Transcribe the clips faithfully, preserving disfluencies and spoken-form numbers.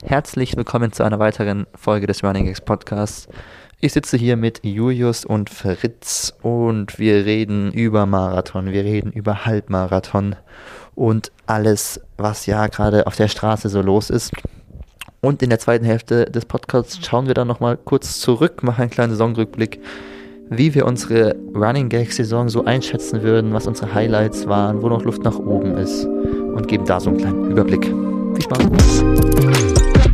Herzlich willkommen zu einer weiteren Folge des Running Gags Podcasts. Ich sitze hier mit Julius und Fritz und wir reden über Marathon, wir reden über Halbmarathon und alles, was ja gerade auf der Straße so los ist. Und in der zweiten Hälfte des Podcasts schauen wir dann nochmal kurz zurück, machen einen kleinen Saisonrückblick, wie wir unsere Running Gags Saison so einschätzen würden, was unsere Highlights waren, wo noch Luft nach oben ist und geben da so einen kleinen Überblick. Viel Spaß!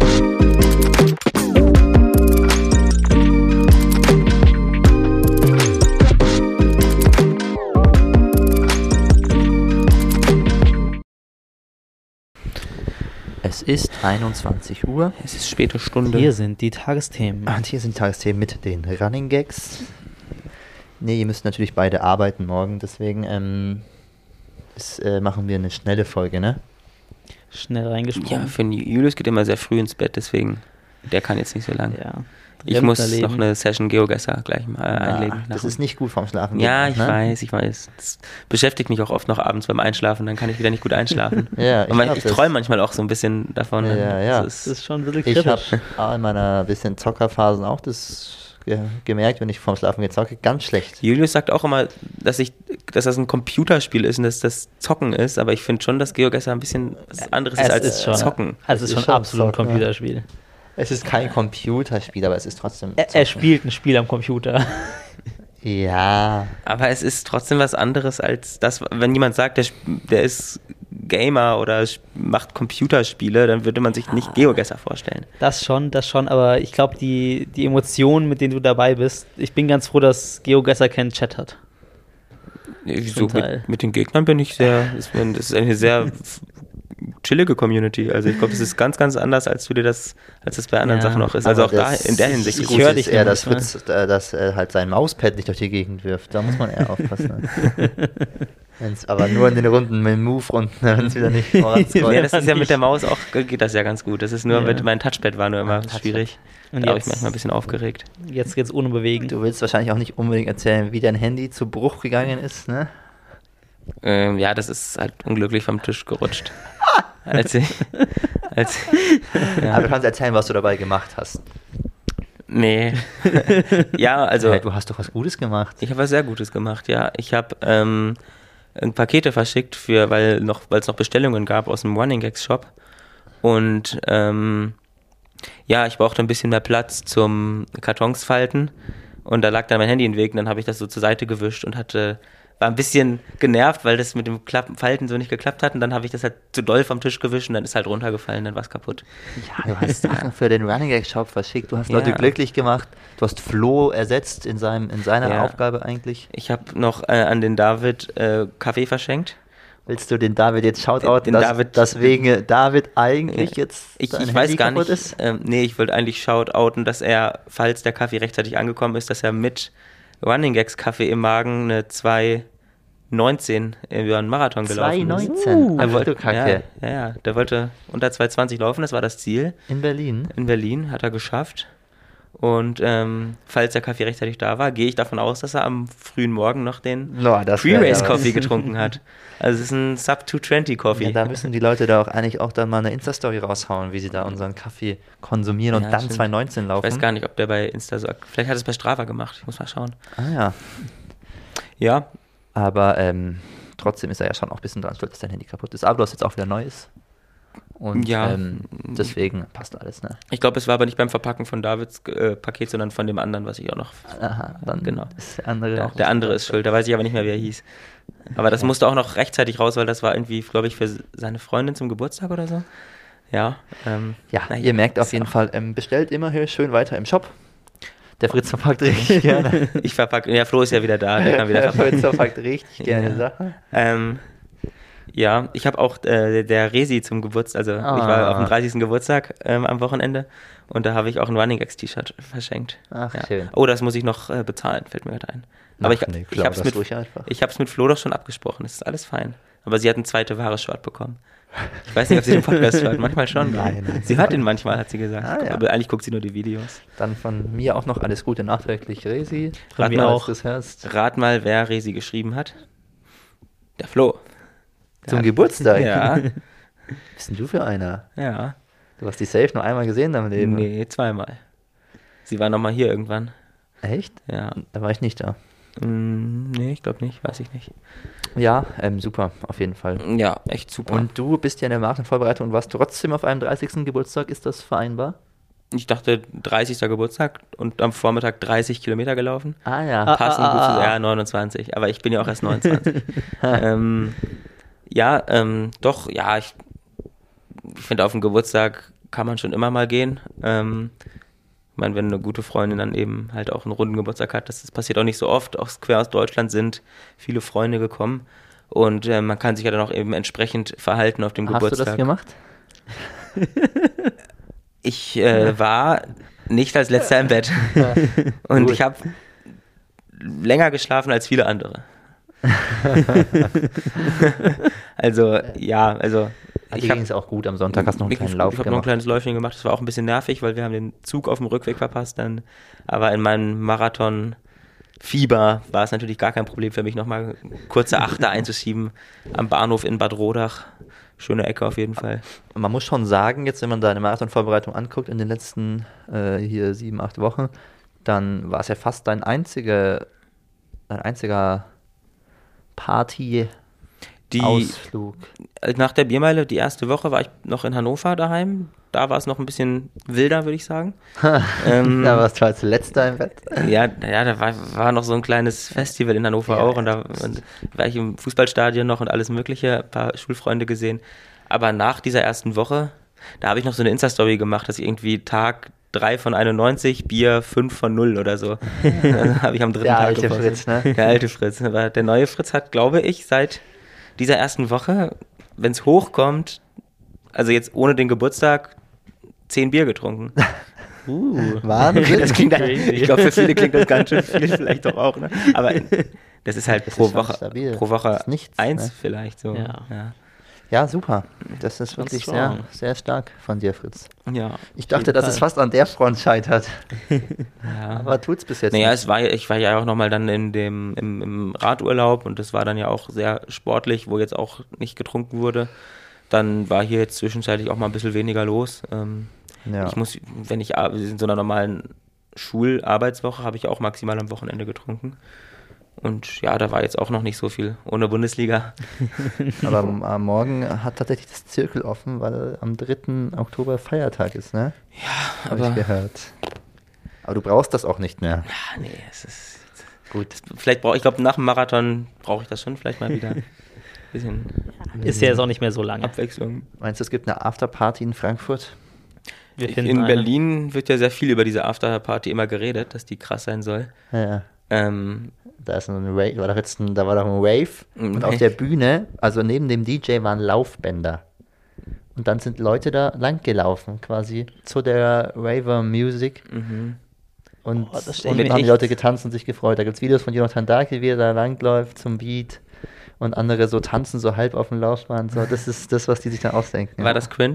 Es ist einundzwanzig Uhr. Es ist späte Stunde. Hier sind die Tagesthemen. Und hier sind Tagesthemen mit den Running Gags. Ne, ihr müsst natürlich beide arbeiten morgen, deswegen ähm, das, äh, machen wir eine schnelle Folge, ne? Schnell reingesprungen. Ja, für den Julius geht immer sehr früh ins Bett, deswegen, der kann jetzt nicht so lang. Ja. Ich muss noch eine Session GeoGuessr gleich mal äh, Ja, einlegen. das ist nicht gut vorm Schlafen. Ja, gehen, ich ne? weiß, ich weiß. Das beschäftigt mich auch oft noch abends beim Einschlafen, dann kann ich wieder nicht gut einschlafen. Ja, ich Und man, hab ich das. träume manchmal auch so ein bisschen davon. Ja, ja. Das Das ist, ist schon ein bisschen Ich habe kritisch. in meiner bisschen Zockerphasen auch das ge- gemerkt, wenn ich vorm Schlafen gezocke, ganz schlecht. Julius sagt auch immer, dass ich, dass das ein Computerspiel ist und dass das Zocken ist, aber ich finde schon, dass GeoGuessr ein bisschen was anderes Es ist als ist schon, Zocken. Also es ist ist schon schon absolut ein Zocken, ja. Computerspiel. Es ist kein Computerspiel, aber es ist trotzdem Er, er spielt ein Spiel am Computer. Ja, Aber es ist trotzdem was anderes als das, wenn jemand sagt, der, sp- der ist Gamer oder sp- macht Computerspiele, dann würde man sich nicht GeoGuessr vorstellen. Das schon, das schon, aber ich glaube, die, die Emotionen, mit denen du dabei bist, ich bin ganz froh, dass GeoGuessr keinen Chat hat. So Teil. mit, mit den Gegnern bin ich sehr, ist, mir- das ist eine sehr f- chillige Community. Also ich glaube, das ist ganz, ganz anders, als du dir das, als das bei anderen Ja, Sachen auch ist. Also auch aber da das- in der Hinsicht. das ist ich Gute höre ist dich eher, nur dass manchmal. Fritz äh, dass, äh, halt sein Mauspad nicht durch die Gegend wirft. Da muss man eher aufpassen. Wenn's aber nur in den Runden, mit den Move-Runden, wenn es wieder nicht voranscrollt. Ja, das ist ja nicht. mit der Maus auch, geht das ja ganz gut. Das ist nur, Ja. mit mein Touchpad war nur immer Touchpad. schwierig. Und Da habe ich jetzt- manchmal ein bisschen aufgeregt. Jetzt geht's ohne Bewegen. Du willst wahrscheinlich auch nicht unbedingt erzählen, wie dein Handy zu Bruch gegangen ist, ne? Ähm, ja, das ist halt unglücklich vom Tisch gerutscht. als ich, als, ja. Aber du kannst erzählen, was du dabei gemacht hast. Nee. ja, also Hey, du hast doch was Gutes gemacht. ich habe was sehr Gutes gemacht, ja. Ich habe ähm, Pakete verschickt, für, weil noch, weil es noch Bestellungen gab aus dem Running Gags Shop. Und ähm, ja, ich brauchte ein bisschen mehr Platz zum Kartons falten. Und da lag dann mein Handy im Weg und dann habe ich das so zur Seite gewischt und hatte, war ein bisschen genervt, weil das mit dem Klappen, Falten so nicht geklappt hat. Und dann habe ich das halt zu doll vom Tisch gewischt und dann ist halt runtergefallen, dann war es kaputt. Ja, du hast Sachen für den Running Gag Shop verschickt, du hast Ja. Leute glücklich gemacht, du hast Flo ersetzt in, seinem, in seiner Ja. Aufgabe eigentlich. Ich habe noch äh, an den David äh, Kaffee verschenkt. Willst du den David jetzt shoutouten, Den dass, David- deswegen David eigentlich jetzt Ich, dein ich Handy weiß gar kaputt nicht, ist? ähm, nee, ich wollte eigentlich shoutouten, dass er, falls der Kaffee rechtzeitig angekommen ist, dass er mit Running Gags Kaffee im Magen eine zwei neunzehn über einen Marathon gelaufen zwei ist. neunzehn, Uh. ach Er wollte, du Kacke. Ja, ja, ja, der wollte unter zwei zwanzig laufen, das war das Ziel. In Berlin? In Berlin hat er geschafft. Und ähm, falls der Kaffee rechtzeitig da war, gehe ich davon aus, dass er am frühen Morgen noch den No, das wär ja Pre-Race was. Coffee getrunken hat. Also es ist ein Sub zwei zwanzig Coffee. Ja, da müssen die Leute da auch eigentlich auch dann mal eine Insta-Story raushauen, wie sie da unseren Kaffee konsumieren und Ja, dann stimmt. zwei neunzehn laufen. Ich weiß gar nicht, ob der bei Insta so. Vielleicht hat er es bei Strava gemacht. Ich muss mal schauen. Ah ja, Ja, aber ähm, trotzdem ist er ja schon auch ein bisschen dran schuld, dass dein Handy kaputt ist. Aber du hast jetzt auch wieder neues. Und Ja. ähm, deswegen passt alles, ne? ich glaube, es war aber nicht beim Verpacken von Davids äh, Paket, sondern von dem anderen, was ich auch noch. Aha, dann Genau. ist der andere Der, auch der andere ist schuld, da weiß ich aber nicht mehr, wie er hieß. Aber das musste auch noch rechtzeitig raus, weil das war irgendwie, glaube ich, für seine Freundin zum Geburtstag oder so. Ja. Ähm, Ja, na ihr merkt auf ist jeden auch- Fall, ähm, bestellt immer hier schön weiter im Shop. Der Fritz verpackt richtig gerne. Ich verpacke. Ja, Flo ist ja wieder da, der kann wieder Der verpacken. Fritz verpackt richtig gerne Ja. Sachen. Ähm, ja, ich habe auch äh, der Resi zum Geburtstag, also ich war Ah. auf dem dreißigsten Geburtstag ähm, am Wochenende und da habe ich auch ein Running Gags T-Shirt verschenkt. Ach, ja. schön. Oh, das muss ich noch äh, bezahlen, fällt mir gerade ein. Aber Ach, ich, nee, ich klar, habe es das mit, ruhig einfach. ich hab's mit Flo doch schon abgesprochen, das ist alles fein. Aber sie hat ein zweite wahre Shirt bekommen. Ich weiß nicht, ob sie den Podcast hört, manchmal schon. Nein, nein. Sie hört ihn manchmal, hat sie gesagt. Ah, ja. Aber eigentlich guckt sie nur die Videos. Dann von mir auch noch alles Gute nachträglich, Resi. Von Rat mir mal, auch. Dass du das hörst. Rat mal, wer Resi geschrieben hat. Der Flo. Der Zum hat- Geburtstag? Ja, Was bist denn du für einer? ja. Du hast die safe nur einmal gesehen in deinem Leben. Nee, zweimal. Sie war nochmal hier irgendwann. Echt? Ja. Da war ich nicht da. Mm, nee, ich glaube nicht, weiß ich nicht. Ja, ähm, super, auf jeden Fall. Ja, echt super. Und du bist ja in der Marathonvorbereitung und warst trotzdem auf einem dreißigsten Geburtstag. Ist das vereinbar? Ich dachte dreißigster Geburtstag und am Vormittag dreißig Kilometer gelaufen. Ah ja. Ah, Passend ah, gut zu, ah. ja, neunundzwanzig. Aber ich bin ja auch erst neunundzwanzig. ähm, ja, ähm, doch, ja, ich, ich finde, auf den Geburtstag kann man schon immer mal gehen. Ähm, ich meine, wenn eine gute Freundin dann eben halt auch einen runden Geburtstag hat, das, das passiert auch nicht so oft. Auch quer aus Deutschland sind viele Freunde gekommen. Und äh, man kann sich ja dann auch eben entsprechend verhalten auf dem Hast Geburtstag. du das gemacht? Ich äh, war nicht als letzter im Bett. Und Gut. ich habe länger geschlafen als viele andere. Also, ja, also Ich ich habe ging es auch gut. Am Sonntag hast du noch einen kleinen Lauf ich habe noch ein gemacht. kleines Läufchen gemacht. Das war auch ein bisschen nervig, weil wir haben den Zug auf dem Rückweg verpasst dann. Aber in meinem Marathon-Fieber war es natürlich gar kein Problem für mich, nochmal kurze Achter einzuschieben am Bahnhof in Bad Rodach. Schöne Ecke auf jeden Fall. Und man muss schon sagen, jetzt wenn man da eine Marathonvorbereitung anguckt in den letzten äh, hier sieben, acht Wochen, dann war es ja fast dein einziger, dein einziger Party-Ausflug. Die, nach der Biermeile, die erste Woche, war ich noch in Hannover daheim. Da war es noch ein bisschen wilder, würde ich sagen. ähm, Da warst du als letzter im Bett. Ja, ja, da war, war noch so ein kleines Festival in Hannover Ja, auch und da und war ich im Fußballstadion noch und alles mögliche, ein paar Schulfreunde gesehen. Aber nach dieser ersten Woche, da habe ich noch so eine Insta-Story gemacht, dass ich irgendwie Tag drei von einundneunzig, Bier fünf von null oder so. Also habe ich am dritten Der Tag alte gepostet. Fritz, ne? Der alte Fritz. Aber der neue Fritz hat, glaube ich, seit dieser ersten Woche, wenn es hochkommt, also jetzt ohne den Geburtstag, zehn Bier getrunken. Uh. Wahnsinn. Das klingt, Crazy. ich glaube, für viele klingt das ganz schön viel, vielleicht doch auch, ne? Aber das ist halt Das pro ist schon Woche, stabil. pro Woche Das ist nichts, eins ne? vielleicht so. Ja. Ja. Ja, super. Das ist Ganz wirklich strong. sehr, sehr stark von dir, Fritz. Ja. Ich dachte, jeden dass Fall. es fast an der Front scheitert. ja. Aber tut's bis jetzt Naja, nicht. es war, ja- ich war ja auch nochmal dann in dem, im, im Radurlaub und das war dann ja auch sehr sportlich, wo jetzt auch nicht getrunken wurde. Dann war hier jetzt zwischenzeitlich auch mal ein bisschen weniger los. Ähm, Ja. Ich muss, wenn ich ar- in so einer normalen Schularbeitswoche habe ich auch maximal am Wochenende getrunken. Und ja, da war jetzt auch noch nicht so viel ohne Bundesliga. Aber am, am Morgen hat tatsächlich das Zirkel offen, weil am dritten Oktober Feiertag ist, ne? Ja, Habe aber ich gehört. Aber du brauchst das auch nicht mehr. ah, nee, es ist Gut. vielleicht brauche ich glaube nach dem Marathon brauche ich das schon vielleicht mal wieder ein bisschen Ist ja jetzt auch nicht mehr so lange. Abwechslung. Meinst du, es gibt eine Afterparty in Frankfurt? Wir Ich, finden in eine. Berlin wird ja sehr viel über diese Afterparty immer geredet, dass die krass sein soll. Ja. Ähm, Da ist ein Rave, war doch jetzt ein, da war doch ein Rave Ein und Rave. auf der Bühne, also neben dem D J waren Laufbänder. Und dann sind Leute da lang gelaufen, quasi zu der Raver Music. mhm. Und, Oh, das stell und ich dann mir haben die echt- Leute getanzt und sich gefreut. Da gibt es Videos von Jonathan Dahlke, wie er da langläuft zum Beat. Und andere so tanzen so halb auf dem Laufband. So, das ist das, was die sich dann ausdenken. War das cringe?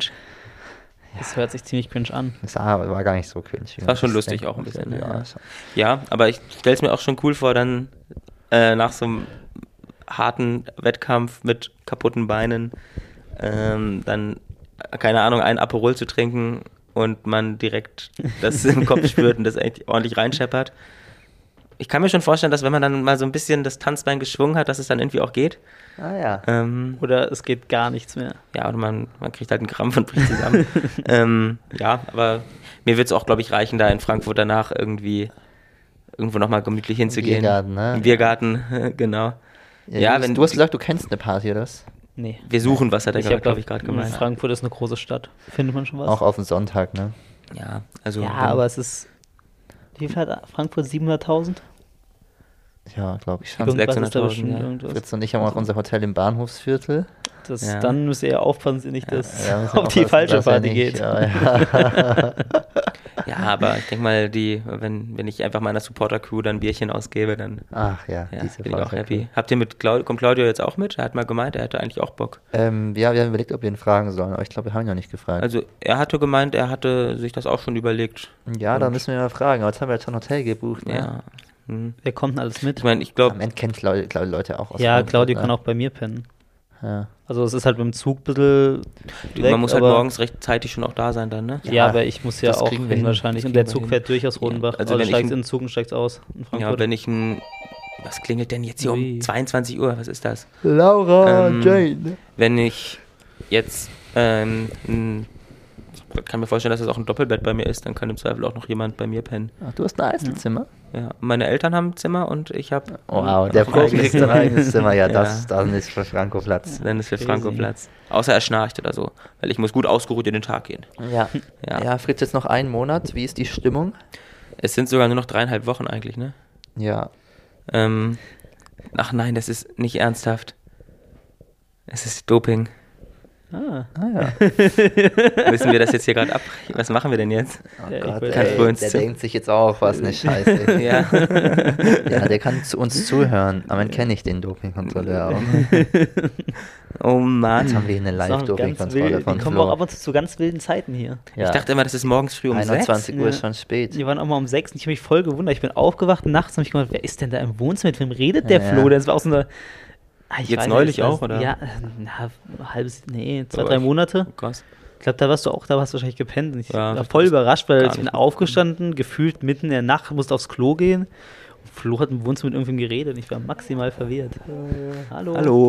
Das hört sich ziemlich cringe an. Das war war gar nicht so cringe. wie man war schon das lustig denkt. auch ein bisschen, Ja, ja. schon. Ja, aber ich stelle es mir auch schon cool vor, dann äh, nach so einem harten Wettkampf mit kaputten Beinen ähm, dann, äh, keine Ahnung, einen Aperol zu trinken und man direkt das im Kopf spürt und das echt ordentlich reinscheppert. Ich kann mir schon vorstellen, dass wenn man dann mal so ein bisschen das Tanzbein geschwungen hat, dass es dann irgendwie auch geht. Ah ja. Ähm, Oder es geht gar nichts mehr. ja, oder man, man kriegt halt einen Krampf und bricht zusammen. ähm, ja, aber mir wird es auch, glaube ich, reichen, da in Frankfurt danach irgendwie irgendwo nochmal gemütlich hinzugehen. Biergarten, ne? Im Biergarten, genau. Ja, Ja, du, wenn du hast gesagt, du kennst eine Party, oder was? Nee. Wir suchen was, hat er, Ich glaube hab glaub ich, gerade in gemeint. Frankfurt ist eine große Stadt. Findet man schon was? Auch auf den Sonntag, ne? Ja, also. ja, aber es ist. Wie viel hat Frankfurt? siebenhunderttausend? Ja, glaube ich schon. Irgendwas ist da sechshunderttausend, bestimmt ja. irgendwas. Fritz und ich haben auch unser Hotel im Bahnhofsviertel. Das, Ja. Dann müsst ihr ja aufpassen, dass ihr nicht das Ja, müssen wir auf die aufpassen, falsche dass er Party nicht- geht. Ja, ja. Ja, aber ich denke mal, die, wenn, wenn ich einfach meiner Supporter-Crew dann ein Bierchen ausgebe, dann Ach ja, ja, diese bin ich auch Folge. happy. Habt ihr mit Claudio, kommt Claudio jetzt auch mit? Er hat mal gemeint, er hätte eigentlich auch Bock. Ähm, ja, wir haben überlegt, ob wir ihn fragen sollen, aber ich glaube, wir haben ihn noch nicht gefragt. Also er hatte gemeint, er hatte sich das auch schon überlegt. ja, da und- müssen wir mal fragen, aber jetzt haben wir jetzt ein Hotel gebucht. Ne? Ja. Hm. Wer kommt denn alles mit? Ich meine, ich Am glaube, Ende kennt Claudio, Claudio Leute auch aus Ja, Frankfurt, Claudio ne? kann auch bei mir pennen. Ja. Also es ist halt mit dem Zug ein bisschen weg, Man muss halt aber- morgens rechtzeitig schon auch da sein dann, ne? Ja, Ja, aber ich muss ja das auch kriegen wir hin hin. wahrscheinlich. Das Und der kriegen wir Zug hin. fährt durch aus Rodenbach. Ja, also Also, wenn steigst ich in den Zug und steigst aus in Ja, Frankfurt. wenn ich ein... Was klingelt denn jetzt hier Ui. um zweiundzwanzig Uhr? Was ist das? Laura Ähm, Jane. Wenn ich jetzt... Ähm, ein, ich kann mir vorstellen, dass das auch ein Doppelbett bei mir ist, dann kann im Zweifel auch noch jemand bei mir pennen. Ach, du hast ein Einzelzimmer? Ja, meine Eltern haben ein Zimmer und ich habe... Wow, der Profi kriegt sein eigenes Zimmer. Ja, das, Ja. dann ist für Franco Platz. Dann ist für Crazy. Franco Platz. Außer er schnarcht oder so. Weil ich muss gut ausgeruht in den Tag gehen. Ja. Ja. ja, Fritz, jetzt noch einen Monat. Wie ist die Stimmung? Es sind sogar nur noch dreieinhalb Wochen eigentlich, ne? Ja. Ähm, ach nein, das ist nicht ernsthaft. Es ist Doping. Ah. Ah ja. Müssen wir das jetzt hier gerade ab? Was machen wir denn jetzt? Oh Ja, ich Gott, will- Kannst ey, du uns der zu- denkt sich jetzt auch, was eine Scheiße. Ja. Ja, der kann zu uns zuhören. Aber dann kenne ich den Dopingkontrolleur auch. Oh Mann. Jetzt haben wir hier eine Das ist auch ganz Live-Dopingkontrolle wild. von Die kommen auch Flo. ab und zu zu ganz wilden Zeiten hier. Ja. Ich dachte immer, das ist morgens früh um einundzwanzig sechs. Uhr ist Ja. schon spät. Die waren auch mal um sechs und ich habe mich voll gewundert. Ich bin aufgewacht nachts und hab mich gedacht, wer ist denn da im Wohnzimmer? Mit wem redet der Ja, Flo? ja. Das war auch so eine... Ah, ich Jetzt weiß neulich nicht, das- auch, oder? Ja, na, ein halbes, nee, zwei, Aber drei ich- Monate. Oh, krass. Ich glaube, da warst du auch, da warst du wahrscheinlich gepennt. Und ich Ja, war ich voll wusste überrascht, weil gar ich bin nicht. aufgestanden, gefühlt mitten in der Nacht, musste aufs Klo gehen. Und Flo hat im Wohnzimmer mit irgendwem geredet und ich war maximal verwirrt. Hallo. Hallo.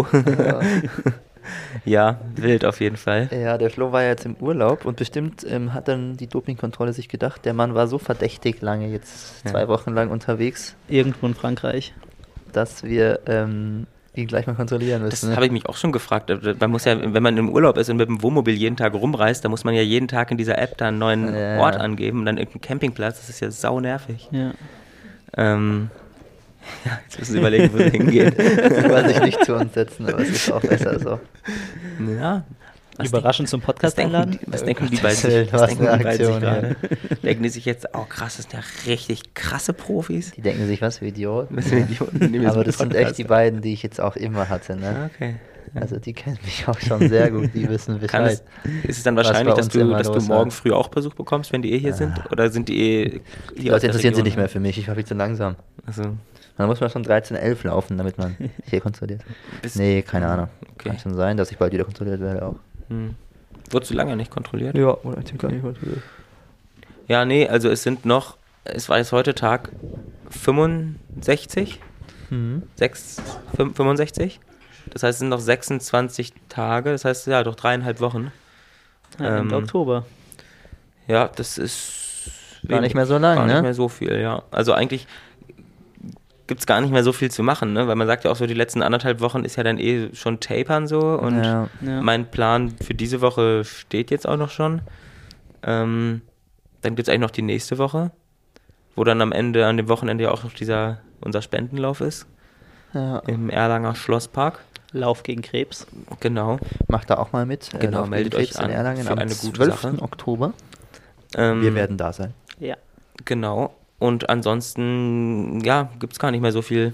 Ja, wild auf jeden Fall. Ja, der Flo war ja jetzt im Urlaub und bestimmt ähm, hat dann die Dopingkontrolle sich gedacht, der Mann war so verdächtig lange, jetzt Ja. zwei Wochen lang unterwegs, Irgendwo in Frankreich. dass wir ähm, ihn gleich mal kontrollieren Das müssen. ne? habe ich mich auch schon gefragt. Man muss ja, wenn man im Urlaub ist und mit dem Wohnmobil jeden Tag rumreist, dann muss man ja jeden Tag in dieser App da einen neuen Ja. Ort angeben und dann irgendeinen Campingplatz. Das ist ja sau nervig. Ja. Ähm, ja, jetzt müssen Sie überlegen, wo Sie hingehen. Sie wollen sich nicht zu uns setzen, aber es ist auch besser so. Ja. Was Überraschend zum Was Podcast denken, einladen? die, was Oh denken die Gottes bei sich, Willen, was was denken eine die bei sich Aktion gerade? Denken die sich jetzt, oh krass, das sind ja richtig krasse Profis? Die denken sich, was für Idioten. Das sind Idioten, die nehmen jetzt Aber einen das sind Podcast echt die beiden, die ich jetzt auch immer hatte. Ah, Ne? okay. Also die kennen mich auch schon sehr gut, die wissen Kann es, Bescheid. ist es dann was wahrscheinlich, bei dass uns du, immer dass du los war. morgen früh auch Besuch bekommst, wenn die eh hier sind? Oder sind die eh... Die aus Leute der interessieren sich Region? nicht mehr für mich, ich war viel zu langsam. Also, Dann muss man schon dreizehn elf laufen, damit man hier kontrolliert wird. bis- Nee, keine Ahnung. Okay. Kann schon sein, dass ich bald wieder kontrolliert werde auch. Hm. Wurdest du lange nicht kontrolliert? Ja, oder ich gar nicht kontrolliert. Ja, nee, also es sind noch, es war jetzt heute Tag fünfundsechzig, Mhm. sechs, fünf- fünfundsechzig. Das heißt, es sind noch sechsundzwanzig Tage, das heißt, ja, doch dreieinhalb Wochen. Ja, Ende Ähm, Oktober. Ja, das ist Gar nicht mehr so lang, gar ne? nicht mehr so viel, ja. Also eigentlich gibt es gar nicht mehr so viel zu machen, ne? Weil man sagt ja auch so, die letzten anderthalb Wochen ist ja dann eh schon Tapern so und ja. Ja. mein Plan für diese Woche steht jetzt auch noch schon. Ähm, dann gibt es eigentlich noch die nächste Woche, wo dann am Ende, an dem Wochenende ja auch noch dieser, unser Spendenlauf ist, Ja. im Erlanger Schlosspark. Lauf gegen Krebs. Genau. Macht da auch mal mit. Äh, Genau, Lauf meldet gegen euch Krebs in an Erlangen für am eine gute zwölften Sache. Oktober. Ähm, Wir werden da sein. Ja. Genau. Und ansonsten, ja, gibt es gar nicht mehr so viel,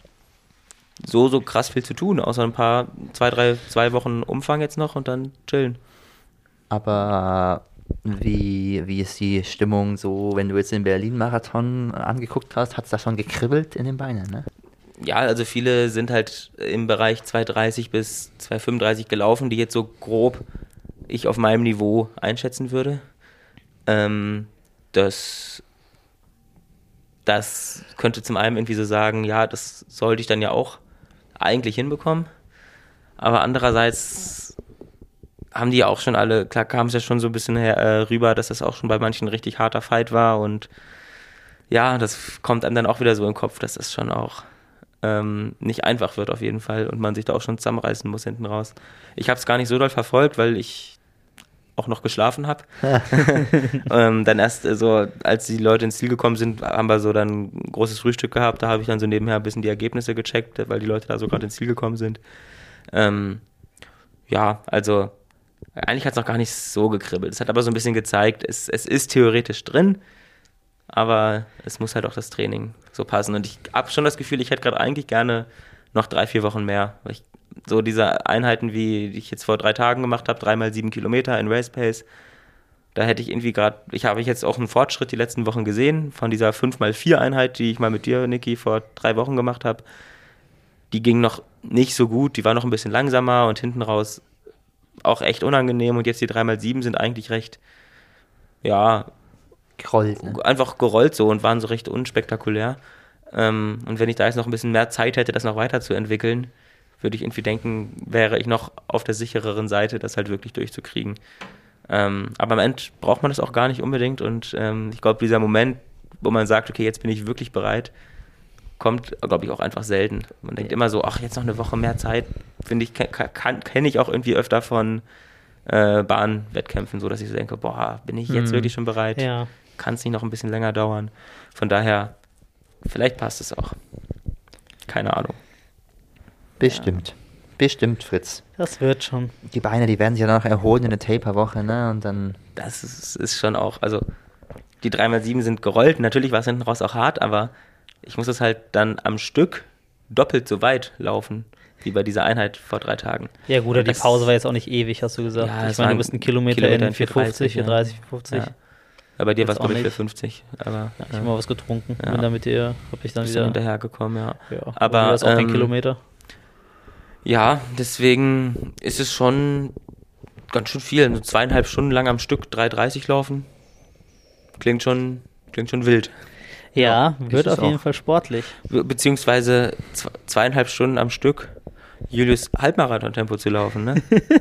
so, so krass viel zu tun, außer ein paar, zwei, drei, zwei Wochen Umfang jetzt noch und dann chillen. Aber wie, wie ist die Stimmung so, wenn du jetzt den Berlin-Marathon angeguckt hast, hat es da schon gekribbelt in den Beinen, ne? Ja, also viele sind halt im Bereich zwei dreißig bis zwei fünfunddreißig gelaufen, die jetzt so grob ich auf meinem Niveau einschätzen würde. Ähm, das, das könnte zum einen irgendwie so sagen, ja, das sollte ich dann ja auch eigentlich hinbekommen. Aber andererseits haben die ja auch schon alle, klar kam es ja schon so ein bisschen her, äh, rüber, dass das auch schon bei manchen ein richtig harter Fight war und ja, das kommt einem dann auch wieder so in den Kopf, dass das schon auch ähm, nicht einfach wird auf jeden Fall und man sich da auch schon zusammenreißen muss hinten raus. Ich habe es gar nicht so doll verfolgt, weil ich auch noch geschlafen habe. ähm, dann erst äh, so, als die Leute ins Ziel gekommen sind, haben wir so dann ein großes Frühstück gehabt, da habe ich dann so nebenher ein bisschen die Ergebnisse gecheckt, weil die Leute da so gerade ins Ziel gekommen sind. Ähm, ja, also eigentlich hat es noch gar nicht so gekribbelt. Es hat aber so ein bisschen gezeigt, es, es ist theoretisch drin, aber es muss halt auch das Training so passen. Und ich habe schon das Gefühl, ich hätte gerade eigentlich gerne noch drei, vier Wochen mehr. Weil ich, so diese Einheiten, wie ich jetzt vor drei Tagen gemacht habe, dreimal sieben Kilometer in Race Pace, da hätte ich irgendwie gerade, ich habe jetzt auch einen Fortschritt die letzten Wochen gesehen, von dieser fünf mal vier Einheit, die ich mal mit dir, Niki, vor drei Wochen gemacht habe. Die ging noch nicht so gut, die war noch ein bisschen langsamer und hinten raus auch echt unangenehm und jetzt die drei mal sieben sind eigentlich recht, ja, Gerollt, ne? einfach gerollt so und waren so recht unspektakulär. Ähm, und wenn ich da jetzt noch ein bisschen mehr Zeit hätte, das noch weiterzuentwickeln, würde ich irgendwie denken, wäre ich noch auf der sichereren Seite, das halt wirklich durchzukriegen. Ähm, aber am Ende braucht man das auch gar nicht unbedingt und ähm, ich glaube, dieser Moment, wo man sagt, okay, jetzt bin ich wirklich bereit, kommt, glaube ich, auch einfach selten. Man denkt immer so, ach, jetzt noch eine Woche mehr Zeit, finde ich, kenne ich auch irgendwie öfter von äh, Bahnwettkämpfen, so dass ich so denke, boah, bin ich jetzt Mhm. wirklich schon bereit? Ja. Kann es nicht noch ein bisschen länger dauern? Von daher, vielleicht passt es auch. Keine Ahnung. Bestimmt. Bestimmt, Fritz. Das wird schon. Die Beine, die werden sich ja noch erholen in der Taper-Woche, ne? Und dann. Das ist, ist schon auch, also die drei mal sieben sind gerollt, natürlich war es hinten raus auch hart, aber ich muss es halt dann am Stück doppelt so weit laufen, wie bei dieser Einheit vor drei Tagen. Ja gut, die Das- Pause war jetzt auch nicht ewig, hast du gesagt. Ja, ich es meine, du waren bist einen Kilometer, Kilometer in in vier fünfzig, vier dreißig, vier fünfzig. Ja. Ja, bei dir Jetzt war es, auch glaube ich, nicht. vier fünfzig, aber Ich ja, habe mal was getrunken, Ja. bin da mit dir, hab ich dann bist wieder. dann hinterhergekommen, ja. Ja, Aber, das auch ein ähm, Kilometer. Ja, deswegen ist es schon ganz schön viel. So zweieinhalb Stunden lang am Stück drei dreißig laufen. Klingt schon, klingt schon wild. Ja, ist wird es auf jeden auch. Fall sportlich. Be beziehungsweise zwe- zweieinhalb Stunden am Stück Julius Halbmarathon-Tempo zu laufen, ne?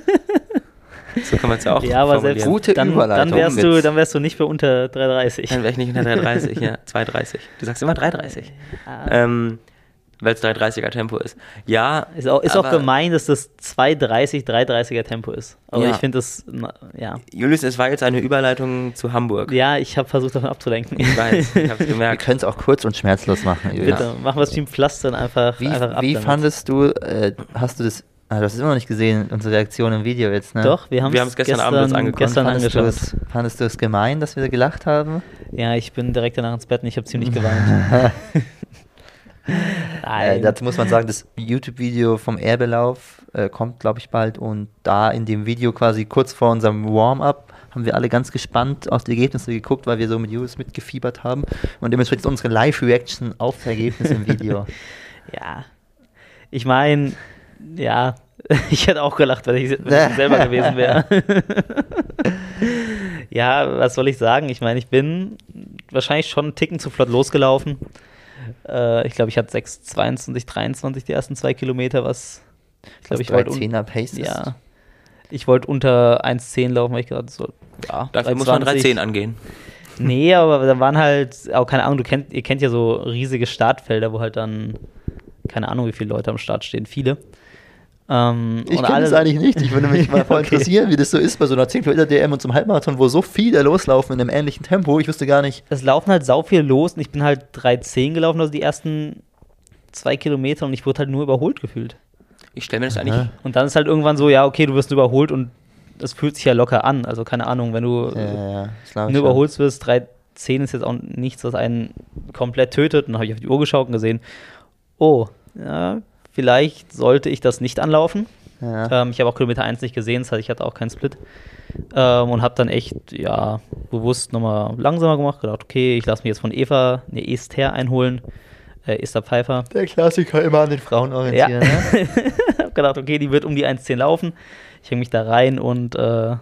So kann man es ja auch Ja, aber formulieren. selbst Gute dann, Überleitung dann wärst du, jetzt. dann wärst du nicht bei unter drei dreißig. Dann wäre ich nicht in der drei dreißig, ja, zwei dreißig. Du sagst immer drei dreißig. Ähm, weil es drei dreißiger Tempo ist. Ja, Ist auch, ist auch aber gemein, dass das zwei dreißig, drei dreißiger Tempo ist. Aber Ja. ich finde das, na, ja. Julius, es war jetzt eine Überleitung zu Hamburg. Ja, ich habe versucht, davon abzulenken. Ich weiß, ich habe es Wir gemerkt. können es auch kurz und schmerzlos machen. Julius. Bitte, machen wir es wie ein Pflaster und einfach, Wie, einfach ab wie damit. fandest du, äh, hast du das, ah, du hast es immer noch nicht gesehen, unsere Reaktion im Video jetzt, ne? Doch, wir haben Wir haben's gestern Abend uns angeguckt. gestern Fandest du, angeschaut. es, fandest du es gemein, dass wir gelacht haben? Ja, ich bin direkt danach ins Bett und ich habe ziemlich geweint. Äh, Nein. dazu muss man sagen, das YouTube-Video vom Erbelauf äh, kommt, glaube ich, bald. Und da in dem Video quasi kurz vor unserem Warm-up haben wir alle ganz gespannt auf die Ergebnisse geguckt, weil wir so mit Julius mitgefiebert haben. Und dementsprechend unsere Live-Reaction auf das Ergebnis im Video. Ja. Ich meine, ja, ich hätte auch gelacht, wenn ich, wenn ich selber gewesen wäre. Ja, was soll ich sagen? Ich meine, ich bin wahrscheinlich schon einen Ticken zu flott losgelaufen. Äh, ich glaube, ich hatte sechs zweiundzwanzig, dreiundzwanzig die ersten zwei Kilometer, was ich glaube, ich wollte un- zehner Pace ist. ja, ich wollte unter eins zehn laufen, weil ich gerade so, ja, Dafür muss man drei dreizehn zehn angehen. Nee, aber da waren halt, auch keine Ahnung, du kennt, ihr kennt ja so riesige Startfelder, wo halt dann, keine Ahnung, wie viele Leute am Start stehen, viele. Ähm, Ich und kenne das alle- eigentlich nicht. Ich würde mich mal voll Okay. interessieren, wie das so ist bei so einer zehn Kilometer D M und zum Halbmarathon, wo so viele loslaufen in einem ähnlichen Tempo. Ich wüsste gar nicht. Es laufen halt sau viel los und ich bin halt drei zehn gelaufen, also die ersten zwei Kilometer und ich wurde halt nur überholt gefühlt. Ich stelle mir das Aha. eigentlich. Und dann ist halt irgendwann so, ja, okay, du wirst überholt und das fühlt sich ja locker an. Also keine Ahnung, wenn du Ja, ja, ja, das glaub wenn ich du schon. überholst wirst, drei zehn ist jetzt auch nichts, was einen komplett tötet. Und dann habe ich auf die Uhr geschaut und gesehen, oh, ja, vielleicht sollte ich das nicht anlaufen. Ja. Ähm, ich habe auch Kilometer eins nicht gesehen, das heißt, ich hatte auch keinen Split. Ähm, und habe dann echt, ja, bewusst nochmal langsamer gemacht, gedacht, okay, ich lasse mich jetzt von Eva, ne, Esther einholen, äh, Esther Pfeiffer. Der Klassiker immer an den Frauen orientieren. Ja. Ne? Hab gedacht, okay, die wird um die eins zehn laufen. Ich hänge mich da rein und äh,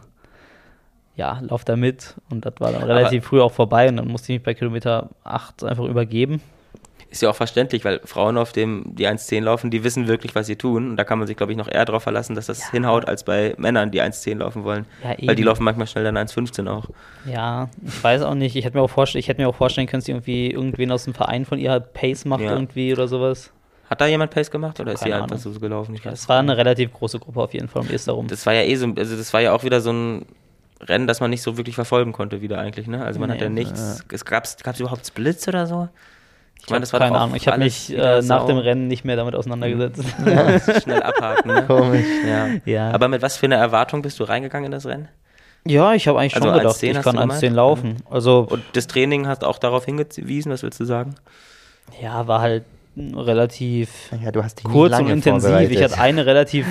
ja, lauf da mit. Und das war dann relativ früh auch vorbei und dann musste ich mich bei Kilometer acht einfach übergeben. Ist ja auch verständlich, weil Frauen auf dem die eins zehn laufen, die wissen wirklich, was sie tun. Und da kann man sich, glaube ich, noch eher darauf verlassen, dass das Ja. hinhaut, als bei Männern, die eins zehn laufen wollen. Ja, Weil die eben. laufen manchmal schnell dann eins fünfzehn auch. Ja, ich weiß auch nicht. Ich hätte mir auch vorstellen, ich hätte mir auch vorstellen können, dass die irgendwie irgendwen aus dem Verein von ihr halt Pace macht Ja. irgendwie oder sowas. Hat da jemand Pace gemacht oder ist Keine sie einfach Ahnung. so gelaufen? Ich weiß Es war eine relativ große Gruppe auf jeden Fall um Esther rum. Das war ja eh so, also das war ja auch wieder so ein Rennen, das man nicht so wirklich verfolgen konnte wieder eigentlich, ne? Also man Nee. hat ja nichts, es gab's, gab's überhaupt Splits oder so? Ich Ich meine, hab das war keine doch auch Ahnung. Ich habe alles mich wieder äh, nach sau- dem Rennen nicht mehr damit auseinandergesetzt. Ja, schnell abhaken, ne? Komisch. Ja. Ja. Aber mit was für einer Erwartung bist du reingegangen in das Rennen? Ja, ich habe eigentlich Also schon gedacht, eins zehn ich hast kann du eins zehn gemeint? laufen. Also, Und das Training hat auch darauf hingewiesen, was willst du sagen? ja, war halt mm, relativ Ja, du hast dich nie kurz lange und intensiv. vorbereitet. Ich hatte eine relativ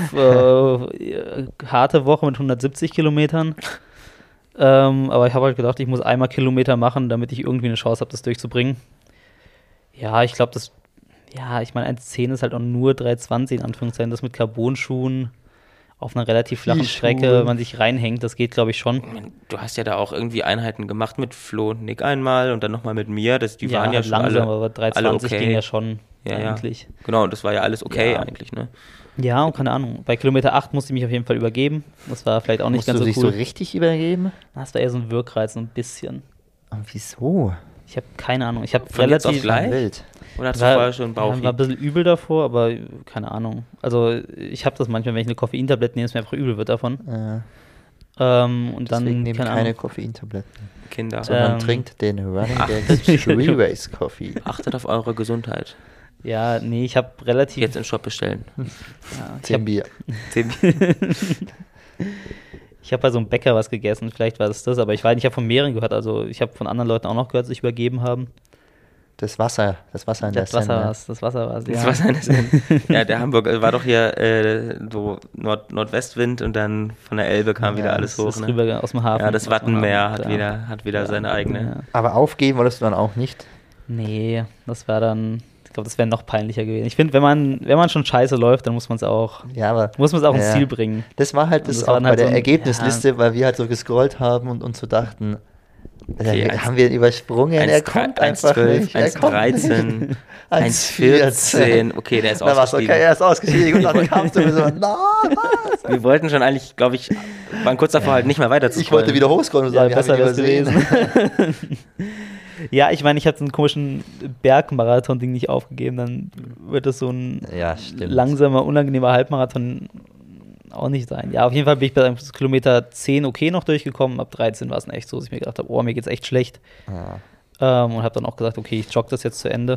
äh, harte Woche mit hundertsiebzig Kilometern. Ähm, aber ich habe halt gedacht, ich muss einmal Kilometer machen, damit ich irgendwie eine Chance habe, das durchzubringen. Ja, ich glaube, das, Ja, ich meine, eins zehn ist halt auch nur drei zwanzig in Anführungszeichen. Das mit Carbon-Schuhen auf einer relativ flachen Strecke, wenn man sich reinhängt, das geht, glaube ich, schon. Du hast ja da auch irgendwie Einheiten gemacht mit Flo und Nick einmal und dann nochmal mit mir. Das, die ja, waren ja halt schon langsam, alle, aber drei zwanzig okay. ging ja schon ja, eigentlich. Ja. Genau, das war ja alles okay ja. eigentlich, ne? Ja, und keine Ahnung. Bei Kilometer acht musste ich mich auf jeden Fall übergeben. Das war vielleicht auch nicht Musst ganz du so dich cool. so richtig übergeben? Das war eher so ein Wirkreiz, so ein bisschen. Und wieso? Ich habe keine Ahnung. Ich habe Von jetzt auf relativ... gleich? Wild. Oder hast du war, vorher schon einen Bauch? ja, war ein bisschen übel davor, aber keine Ahnung. Also ich habe das manchmal, wenn ich eine Koffeintablette nehme, es mir einfach übel wird davon. Ja. Ähm, und Deswegen dann, nehmt keine, keine Ahnung. Koffeintabletten, Kinder. sondern Ähm, trinkt den Running ach. Gags Tree Race Coffee. Achtet auf eure Gesundheit. Ja, nee, ich habe relativ... Jetzt im Shop bestellen. ja, ich Zehn hab, Bier. ich habe bei so einem Bäcker was gegessen, vielleicht war es das, aber ich weiß nicht, ich habe von mehreren gehört, also ich habe von anderen Leuten auch noch gehört, sich übergeben haben. Das Wasser, das Wasser in Das der Wasser Sende. war's, das Wasser war's, Das ja. war seine Ja, der Hamburg war doch hier äh, so Nord Nordwestwind und dann von der Elbe kam Ja, wieder alles Das hoch. ist Ne? rüber aus dem Hafen. Ja, das aus dem Wattenmeer Hafen, hat ja. wieder, hat wieder Ja, seine eigene. ja. Aber aufgeben wolltest du dann auch nicht? Nee, das war dann, ich glaube, das wäre noch peinlicher gewesen. Ich finde, wenn man, wenn man schon scheiße läuft, dann muss man es auch, Ja, aber muss man es auch ins Ja. Ziel bringen. das war halt Und das, das auch waren bei halt der so ein- Ergebnisliste, weil wir halt so gescrollt haben und uns so dachten, Okay, äh, eins- haben wir ihn übersprungen, er kommt einfach nicht. Er eins kommt dreizehn, nicht. eins vierzehn, okay, der ist Da war's ausgestiegen. okay, er ist ausgestiegen und dann kamst du mir so, na, was? Wir wollten schon eigentlich, glaube ich, waren kurz davor halt nicht mehr weiter zu Ich wollte wieder hochscrollen und Ja, sagen, wir besser haben ihn wär's übersehen. gewesen. Ja, ich meine, ich habe so einen komischen Bergmarathon-Ding nicht aufgegeben, dann wird das so ein Ja, stimmt. langsamer, unangenehmer Halbmarathon auch nicht sein. Ja, auf jeden Fall bin ich bei Kilometer zehn okay noch durchgekommen, ab dreizehn war es dann echt so, dass ich mir gedacht habe, oh, mir geht's echt schlecht. Ah. Ähm, und habe dann auch gesagt, okay, ich jogge das jetzt zu Ende.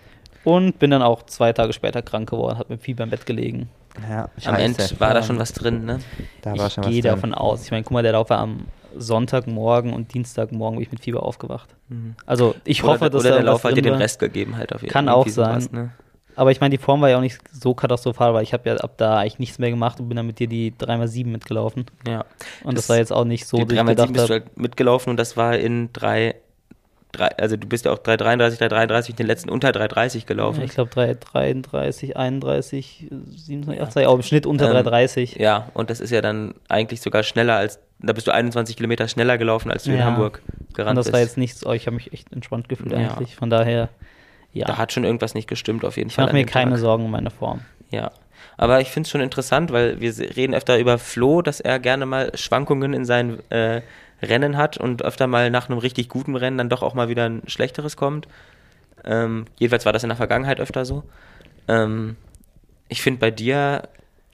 Und bin dann auch zwei Tage später krank geworden, habe mit Fieber im Bett gelegen. Ja, Am Ende scheiße. war da Ähm, schon was drin, ne? Da war Ich schon was gehe drin. davon aus. Ich meine, guck mal, der Lauf war am Sonntagmorgen und Dienstagmorgen bin ich mit Fieber aufgewacht. Mhm. Also ich Oder, hoffe, dass oder da der was Lauf hat dir drin den war. Rest gegeben halt auf jeden Kann Fall. auch Irgendwie sowas, sein. ne? Aber ich meine, die Form war ja auch nicht so katastrophal, weil ich habe ja ab da eigentlich nichts mehr gemacht und bin dann mit dir die drei mal sieben mitgelaufen. Ja. Und das, Das- war jetzt auch nicht so, Die dass ich drei mal sieben gedacht bist du habe, halt mitgelaufen und das war in drei, drei also du bist ja auch drei dreiunddreißig, drei dreiunddreißig, den letzten unter drei dreißig gelaufen. ich glaube drei dreiunddreißig, einunddreißig, siebenundzwanzig, achtundzwanzig, auch im Schnitt unter Ähm, drei dreißig. Ja, und das ist ja dann eigentlich sogar schneller als, da bist du einundzwanzig Kilometer schneller gelaufen, als du in Ja. Hamburg gerannt Und das bist. war jetzt nichts, oh, ich habe mich echt entspannt gefühlt Ja. eigentlich. Von daher, ja, Da hat schon irgendwas nicht gestimmt auf jeden ich Fall. mache an mir dem keine Tag. Sorgen um meine Form. Ja, aber ich finde es schon interessant, weil wir se- reden öfter über Flo, dass er gerne mal Schwankungen in seinen äh, Rennen hat und öfter mal nach einem richtig guten Rennen dann doch auch mal wieder ein schlechteres kommt. Ähm, jedenfalls war das in der Vergangenheit öfter so. Ähm, ich finde bei dir,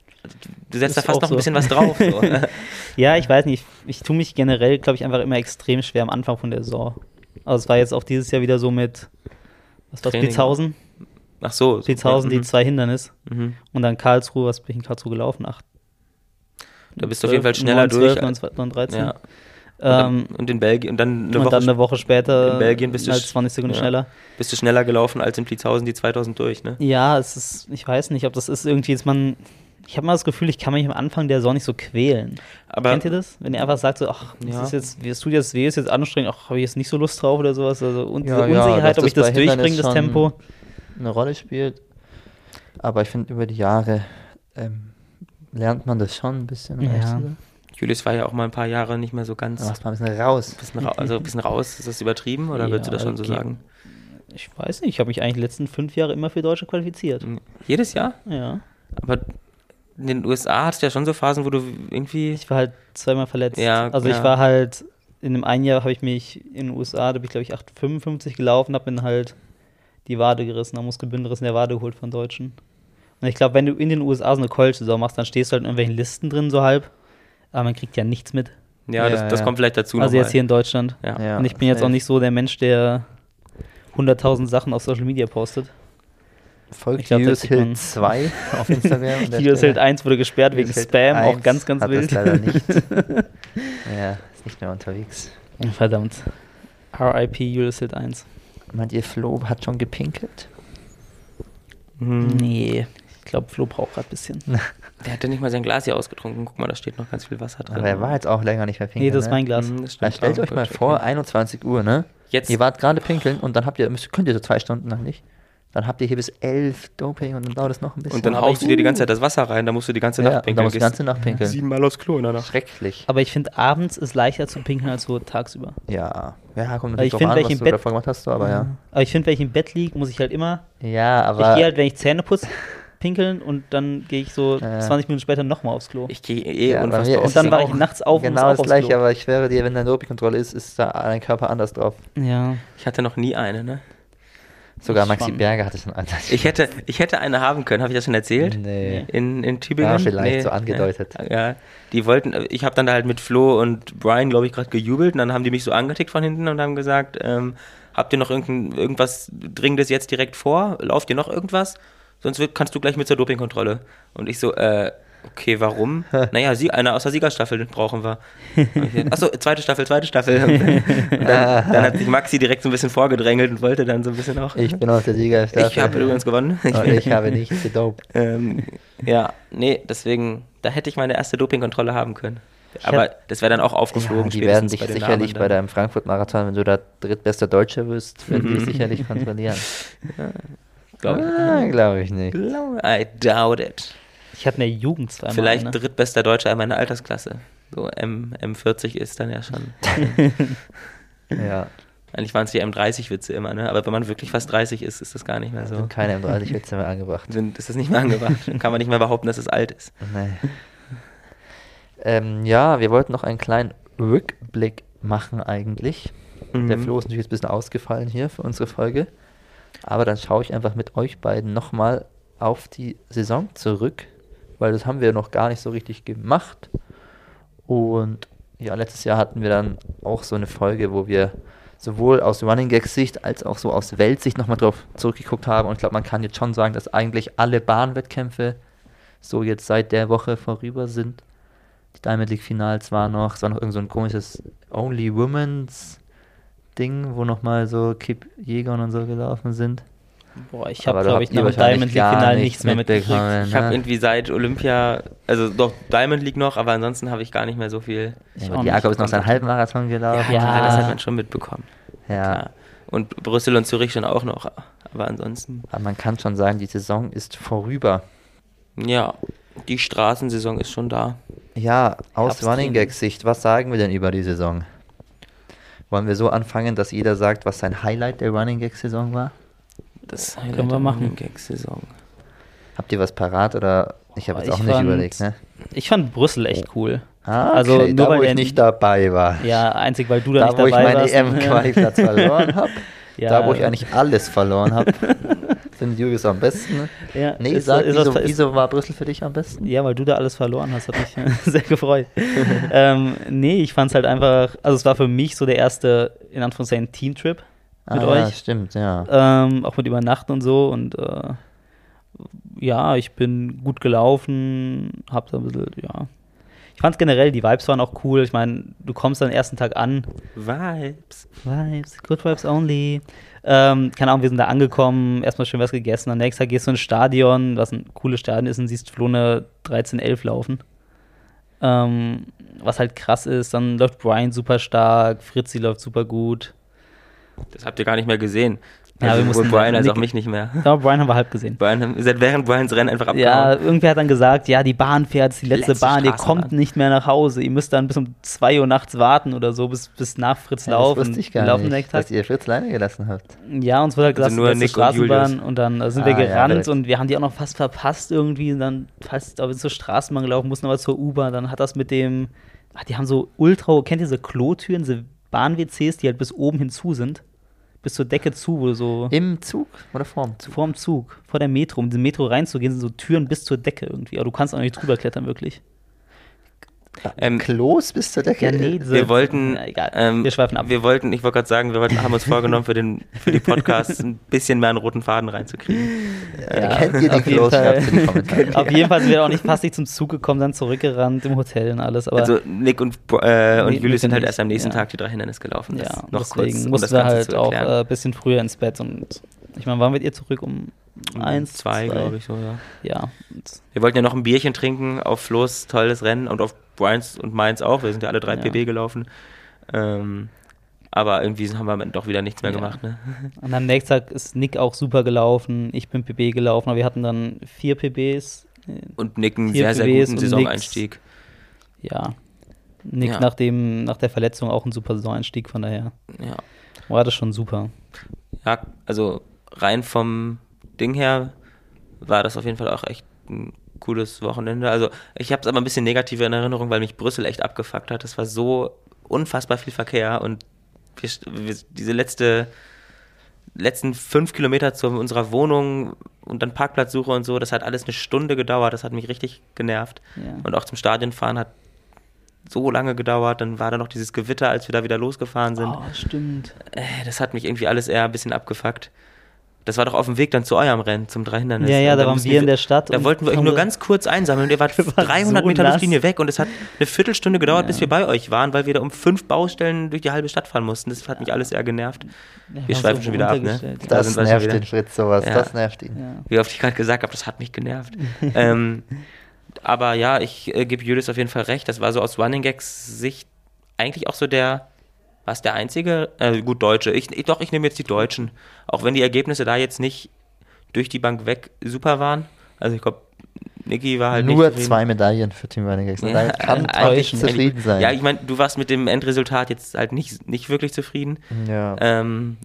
du setzt Ist da fast auch noch ein so. bisschen was drauf. So. Ja, ich weiß nicht, ich, ich tue mich generell, glaube ich, einfach immer extrem schwer am Anfang von der Saison. Also es war jetzt auch dieses Jahr wieder so mit, was war Training. Blitzhausen? Ach so. so Blitzhausen, die mhm. zwei Hindernis. Mhm. Und dann Karlsruhe, was bin ich in Karlsruhe gelaufen? Acht. Da bist du auf jeden Fall schneller durch. neun, zwölf, neun, dreizehn. Ja. Ähm, Und, dann, und in Belgien und dann eine und Woche dann eine Woche später in Belgien bist du als sch- zwanzig Sekunden ja. schneller. bist du schneller gelaufen als in Blitzhausen die zweitausend durch, ne? Ja, es ist, ich weiß nicht, ob das ist irgendwie jetzt man, ich habe mal das Gefühl, ich kann mich am Anfang der Saison nicht so quälen. Aber Kennt ihr das? Wenn ihr einfach sagt so, ach, das Ja. ist jetzt, es tut jetzt weh, ist jetzt anstrengend, ach, habe ich jetzt nicht so Lust drauf oder sowas. Also und Ja, diese ja, Unsicherheit, dass ob ich das das bei Hindernis durchbringe, das schon- Tempo. eine Rolle spielt. Aber ich finde, über die Jahre ähm, lernt man das schon ein bisschen. Ja. weißt du? Julius war ja auch mal ein paar Jahre nicht mehr so ganz. Da machst du mal ein bisschen raus. Bisschen ra also ein bisschen raus, ist das übertrieben oder Ja, würdest du das schon so okay. sagen? Ich weiß nicht, ich habe mich eigentlich die letzten fünf Jahre immer für Deutsche qualifiziert. Jedes Jahr? Ja. Aber in den U S A hattest du ja schon so Phasen, wo du irgendwie. Ich war halt zweimal verletzt. Ja, also ja. ich war halt, in einem einen Jahr habe ich mich in den U S A, da bin ich glaube ich acht fünfundfünfzig gelaufen, habe mir dann halt die Wade gerissen, am Muskelbündelriss in der Wade geholt von Deutschen. Und ich glaube, wenn du in den U S A so eine College-Saison machst, dann stehst du halt in irgendwelchen Listen drin, so halb. Aber man kriegt ja nichts mit. Ja, Ja, das, das ja. kommt vielleicht dazu Also noch jetzt hier in Deutschland. Ja. Ja, Und ich bin jetzt auch safe. nicht so der Mensch, der hunderttausend Sachen auf Social Media postet. Folgt Ich glaub, Julius da kriegt man- Hild zwei auf Instagram. an der Julius Stelle. Hild eins wurde gesperrt wegen Julius Hild Spam, auch eins ganz, ganz hat wild. das leider nicht. Ja, ist nicht mehr unterwegs. Verdammt. R I P Julius Hild eins. Meint ihr, Flo hat schon gepinkelt? Mhm. Nee, ich glaube, Flo braucht gerade ein bisschen. Der hat ja nicht mal sein Glas hier ausgetrunken. Guck mal, da steht noch ganz viel Wasser drin. Aber er war jetzt auch länger nicht mehr pinkeln. Nee, das ist ne? mein Glas. Mhm, das Dann stimmt. stellt Ah, euch mal gut, vor, okay. einundzwanzig Uhr, ne? Jetzt, Ihr wart gerade pinkeln und dann habt ihr, müsst, könnt ihr so zwei Stunden lang nicht. Dann habt ihr hier bis elf Doping und dann dauert es noch ein bisschen. Und dann Aber haust du ich- dir die ganze Zeit das Wasser rein, da musst du die ganze ja, Nacht und pinkeln. dann musst du die Gehst ganze Nacht pinkeln. Siebenmal aufs Klo in der Nacht. Schrecklich. Aber ich finde, abends ist leichter zu pinkeln als so tagsüber. Ja, ja, kommt Weil natürlich ich drauf find, an, wenn ich was im du Bett- davor gemacht hast, so, aber ja. Aber ich finde, wenn ich im Bett liege, muss ich halt immer, Ja, ich aber gehe halt, wenn ich Zähne putze, pinkeln und dann gehe ich so Ja. zwanzig Minuten später nochmal aufs Klo. Ich gehe eh Ja, bei unfassbar mir oft. ist Und dann es wache auch ich nachts auf und muss genau auch das aufs gleiche, Klo. aber ich schwöre dir, wenn deine Dopingkontrolle ist, ist da dein Körper anders drauf. Ja. Ich hatte noch nie eine, ne? Sogar ist Maxi spannend. Berger hatte schon eine. Ich hätte, ich hätte eine haben können, habe ich das schon erzählt? Nee. In, in Tübingen? Ja, vielleicht so angedeutet. Ja, ja. Die wollten, ich habe dann da halt mit Flo und Brian, glaube ich, gerade gejubelt und dann haben die mich so angetickt von hinten und haben gesagt, ähm, habt ihr noch irgendein, irgendwas Dringendes jetzt direkt vor? Lauft ihr noch irgendwas? Sonst wird, kannst du gleich mit zur Dopingkontrolle. Und ich so, äh, okay, warum? Naja, sie, einer aus der Siegerstaffel den brauchen wir. Achso, zweite Staffel, zweite Staffel. Und dann, dann hat sich Maxi direkt so ein bisschen vorgedrängelt und wollte dann so ein bisschen auch. Ich bin aus der Siegerstaffel. Ich habe übrigens gewonnen. Und ich habe nicht gedopt. Ähm, ja, nee, deswegen, da hätte ich meine erste Dopingkontrolle haben können. Aber hab- das wäre dann auch Ja, aufgeflogen. die werden spätestens dich bei den sicherlich Namen bei dann. deinem Frankfurt-Marathon, wenn du da drittbester Deutscher wirst, werden die sicherlich kontrollieren. Glaub, Ah, glaube ich nicht. glaub, I doubt it. Ich hatte in der Jugend zweimal Vielleicht eine. drittbester Deutscher in meiner Altersklasse. So M, M vierzig ist dann ja schon. Ja, Eigentlich waren es die M dreißig Witze immer, ne? Aber wenn man wirklich fast dreißig ist, ist das gar nicht mehr so. sind keine M dreißig Witze mehr angebracht. Sind, ist das nicht mehr angebracht. Dann kann man nicht mehr behaupten, dass es alt ist. Nee. Ähm, ja, wir wollten noch einen kleinen Rückblick machen eigentlich. Der Mhm. Flo ist natürlich jetzt ein bisschen ausgefallen hier für unsere Folge. Aber dann schaue ich einfach mit euch beiden nochmal auf die Saison zurück, weil das haben wir noch gar nicht so richtig gemacht. Und ja, letztes Jahr hatten wir dann auch so eine Folge, wo wir sowohl aus Running Gags Sicht als auch so aus Weltsicht nochmal drauf zurückgeguckt haben. Und ich glaube, man kann jetzt schon sagen, dass eigentlich alle Bahnwettkämpfe so jetzt seit der Woche vorüber sind. Die Diamond League Finals war noch, es war noch irgend so ein komisches Only Women's Ding, wo nochmal so Kip Jägern und so gelaufen sind. Boah, ich Aber habe, da glaube habt ich, ihr nach dem wahrscheinlich Diamond League gar Final nichts nichts mehr mitgekriegt. mitbekommen. Ich habe ne? irgendwie seit Olympia, also doch Diamond League noch, aber ansonsten habe ich gar nicht mehr so viel. Ja, Ich aber auch Jakob nicht. ist noch seinen Halbmarathon gelaufen. Ja. das hat man schon mitbekommen. Ja. Klar. Und Brüssel und Zürich schon auch noch. Aber ansonsten, Aber man kann schon sagen, die Saison ist vorüber. ja, die Straßensaison ist schon da. Ja, aus Herbst Running drin. Gags Sicht, was sagen wir denn über die Saison? Wollen wir so anfangen, dass jeder sagt, was sein Highlight der Running Gags Saison war? Das Können wir machen. Gag-Saison. Habt ihr was parat oder? Ich habe Oh, jetzt auch ich nicht fand- überlegt, ne? Ich fand Brüssel echt cool. Ah, okay, Also nur da weil wo ich der- nicht dabei war. Ja, einzig, weil du da, Da, nicht wo ich dabei meinen warst. E M-Qualiplatz verloren habe. Ja, Da, wo ich eigentlich alles verloren habe. Findet Julius am besten. ja, Nee, ist- sag, ist wieso, was- ist- wieso war Brüssel für dich am besten? Ja, weil du da alles verloren hast, hat mich sehr gefreut. ähm, nee, ich fand es halt einfach, also es war für mich so der erste, in Anführungszeichen, Teamtrip mit ah, Ja, euch. stimmt, ja. Ähm, auch mit Übernachten und so. Und äh, ja, ich bin gut gelaufen, hab da ein bisschen, ja. Ich fand generell, die Vibes waren auch cool. Ich meine, du kommst dann den ersten Tag an. Vibes. Vibes, good vibes only. Ähm, keine Ahnung, wir sind da angekommen, erstmal schön was gegessen. Am nächsten Tag gehst du ins Stadion, was ein cooles Stadion ist, und siehst Flo eine dreizehn elf laufen. Ähm, was halt krass ist, dann läuft Brian super stark, Fritzi läuft super gut. Das habt ihr gar nicht mehr gesehen. Ja, Also wir sowohl mussten- Brian als auch Nick- mich nicht mehr. Ich glaube, Brian haben wir halb gesehen. Brian, seit während Brians Rennen einfach abgehauen. Ja, irgendwer hat dann gesagt, ja, die Bahn fährt, ist die letzte, Letzte Bahn, ihr Straßenbahn. kommt nicht mehr nach Hause. Ihr müsst dann bis um zwei Uhr nachts warten oder so, bis, bis nach Fritz Ja, das laufen. wusste ich Wir gar laufen nicht, nächsten Tag. dass ihr Fritz alleine gelassen habt. Ja, uns wurde halt Also gelassen, nur letzte Nick und Straßenbahn Julius. und dann äh, sind wir Ah, ja, gerannt direkt. und wir haben die auch noch fast verpasst irgendwie. Und dann fast aber zur Straßenbahn gelaufen, mussten aber zur U-Bahn. Dann hat das mit dem, ach, die haben so ultra, kennt ihr diese Klotüren, diese Bahn-W Cs, die halt bis oben hin zu sind? Bis zur Decke zu, wo du so Im Zug oder vorm Zug? vor dem Zug, vor der Metro, um in diese Metro reinzugehen, sind so Türen bis zur Decke irgendwie. Aber du kannst auch nicht drüber klettern, wirklich. Ähm, Klos bis zur Decke? Ja, nee, diese, wir wollten, na, egal. ähm, wir schweifen ab. wir wollten, ich wollte gerade sagen, wir wollten, haben uns vorgenommen, für, den, für die Podcasts ein bisschen mehr einen roten Faden reinzukriegen. Äh, Kennt ihr die auf jeden Klos? Fall. Schreibt in die Kommentare. Auf jeden Fall sind wir auch nicht fast nicht zum Zug gekommen, dann zurückgerannt im Hotel und alles. Aber Also Nick und, äh, und Nick Julius sind und halt ich, erst am nächsten ja. Tag die drei Hindernisse gelaufen. Das ja, noch deswegen kurz, um mussten das wir Ganze halt zu auch erklären. ein äh, bisschen früher ins Bett. Und ich meine, wann wird ihr zurück? Um eins, zwei, glaube ich so, ja. Ja. Und Wir wollten ja noch ein Bierchen trinken auf Flo's tolles Rennen und auf Brians und meins auch. Wir sind ja alle drei Ja. P B gelaufen. Ähm, Aber irgendwie haben wir doch wieder nichts mehr Ja. gemacht. Ne? Und am nächsten Tag ist Nick auch super gelaufen. Ich bin P B gelaufen, aber wir hatten dann vier P Bs. Und Nick einen Vier sehr, sehr P Bs guten und Saisoneinstieg. Ja. Nick Ja. nach, dem, nach der Verletzung auch ein super Saisoneinstieg, von daher Ja. war das schon super. ja, also rein vom Ding her war das auf jeden Fall auch echt ein cooles Wochenende. Also ich habe es aber ein bisschen negative in Erinnerung, weil mich Brüssel echt abgefuckt hat. Es war so unfassbar viel Verkehr und wir, wir, diese letzte, letzten fünf Kilometer zu unserer Wohnung und dann Parkplatzsuche und so, das hat alles eine Stunde gedauert. Das hat mich richtig genervt. Ja. Und auch zum Stadion fahren hat so lange gedauert. Dann war da noch dieses Gewitter, als wir da wieder losgefahren sind. Oh, stimmt. Äh, Das hat mich irgendwie alles eher ein bisschen abgefuckt. Das war doch auf dem Weg dann zu eurem Rennen, zum Drei-Hindernis. Ja, ja, Und da dann waren müssen wir in der Stadt. Da und wollten wir euch haben nur wir- ganz kurz einsammeln. Ihr wart Wir waren dreihundert so Meter nass. Luftlinie weg und es hat eine Viertelstunde gedauert, Ja. bis wir bei euch waren, weil wir da um fünf Baustellen durch die halbe Stadt fahren mussten. Das hat mich alles eher genervt. Ja, Wir haben schweifen so schon wieder ab, ne? runtergestellt. Da Das sind wir schon nervt wieder. den Fritz sowas, Ja. das nervt ihn. Ja. Wie oft ich gerade gesagt habe, das hat mich genervt. ähm, aber ja, ich äh, gebe Julius auf jeden Fall recht. Das war so aus Running Gags Sicht eigentlich auch so der, was der einzige, äh, gut, Deutsche. Ich, ich, doch, ich nehme jetzt die Deutschen. Auch wenn die Ergebnisse da jetzt nicht durch die Bank weg super waren. Also ich glaube, Niki war halt Nur nicht zufrieden. zwei Medaillen für Team Running Gags. Ja, Da kann äh, man eigentlich- nicht zufrieden sein. Ja, ich meine, du warst mit dem Endresultat jetzt halt nicht, nicht wirklich zufrieden. Ja. Ähm,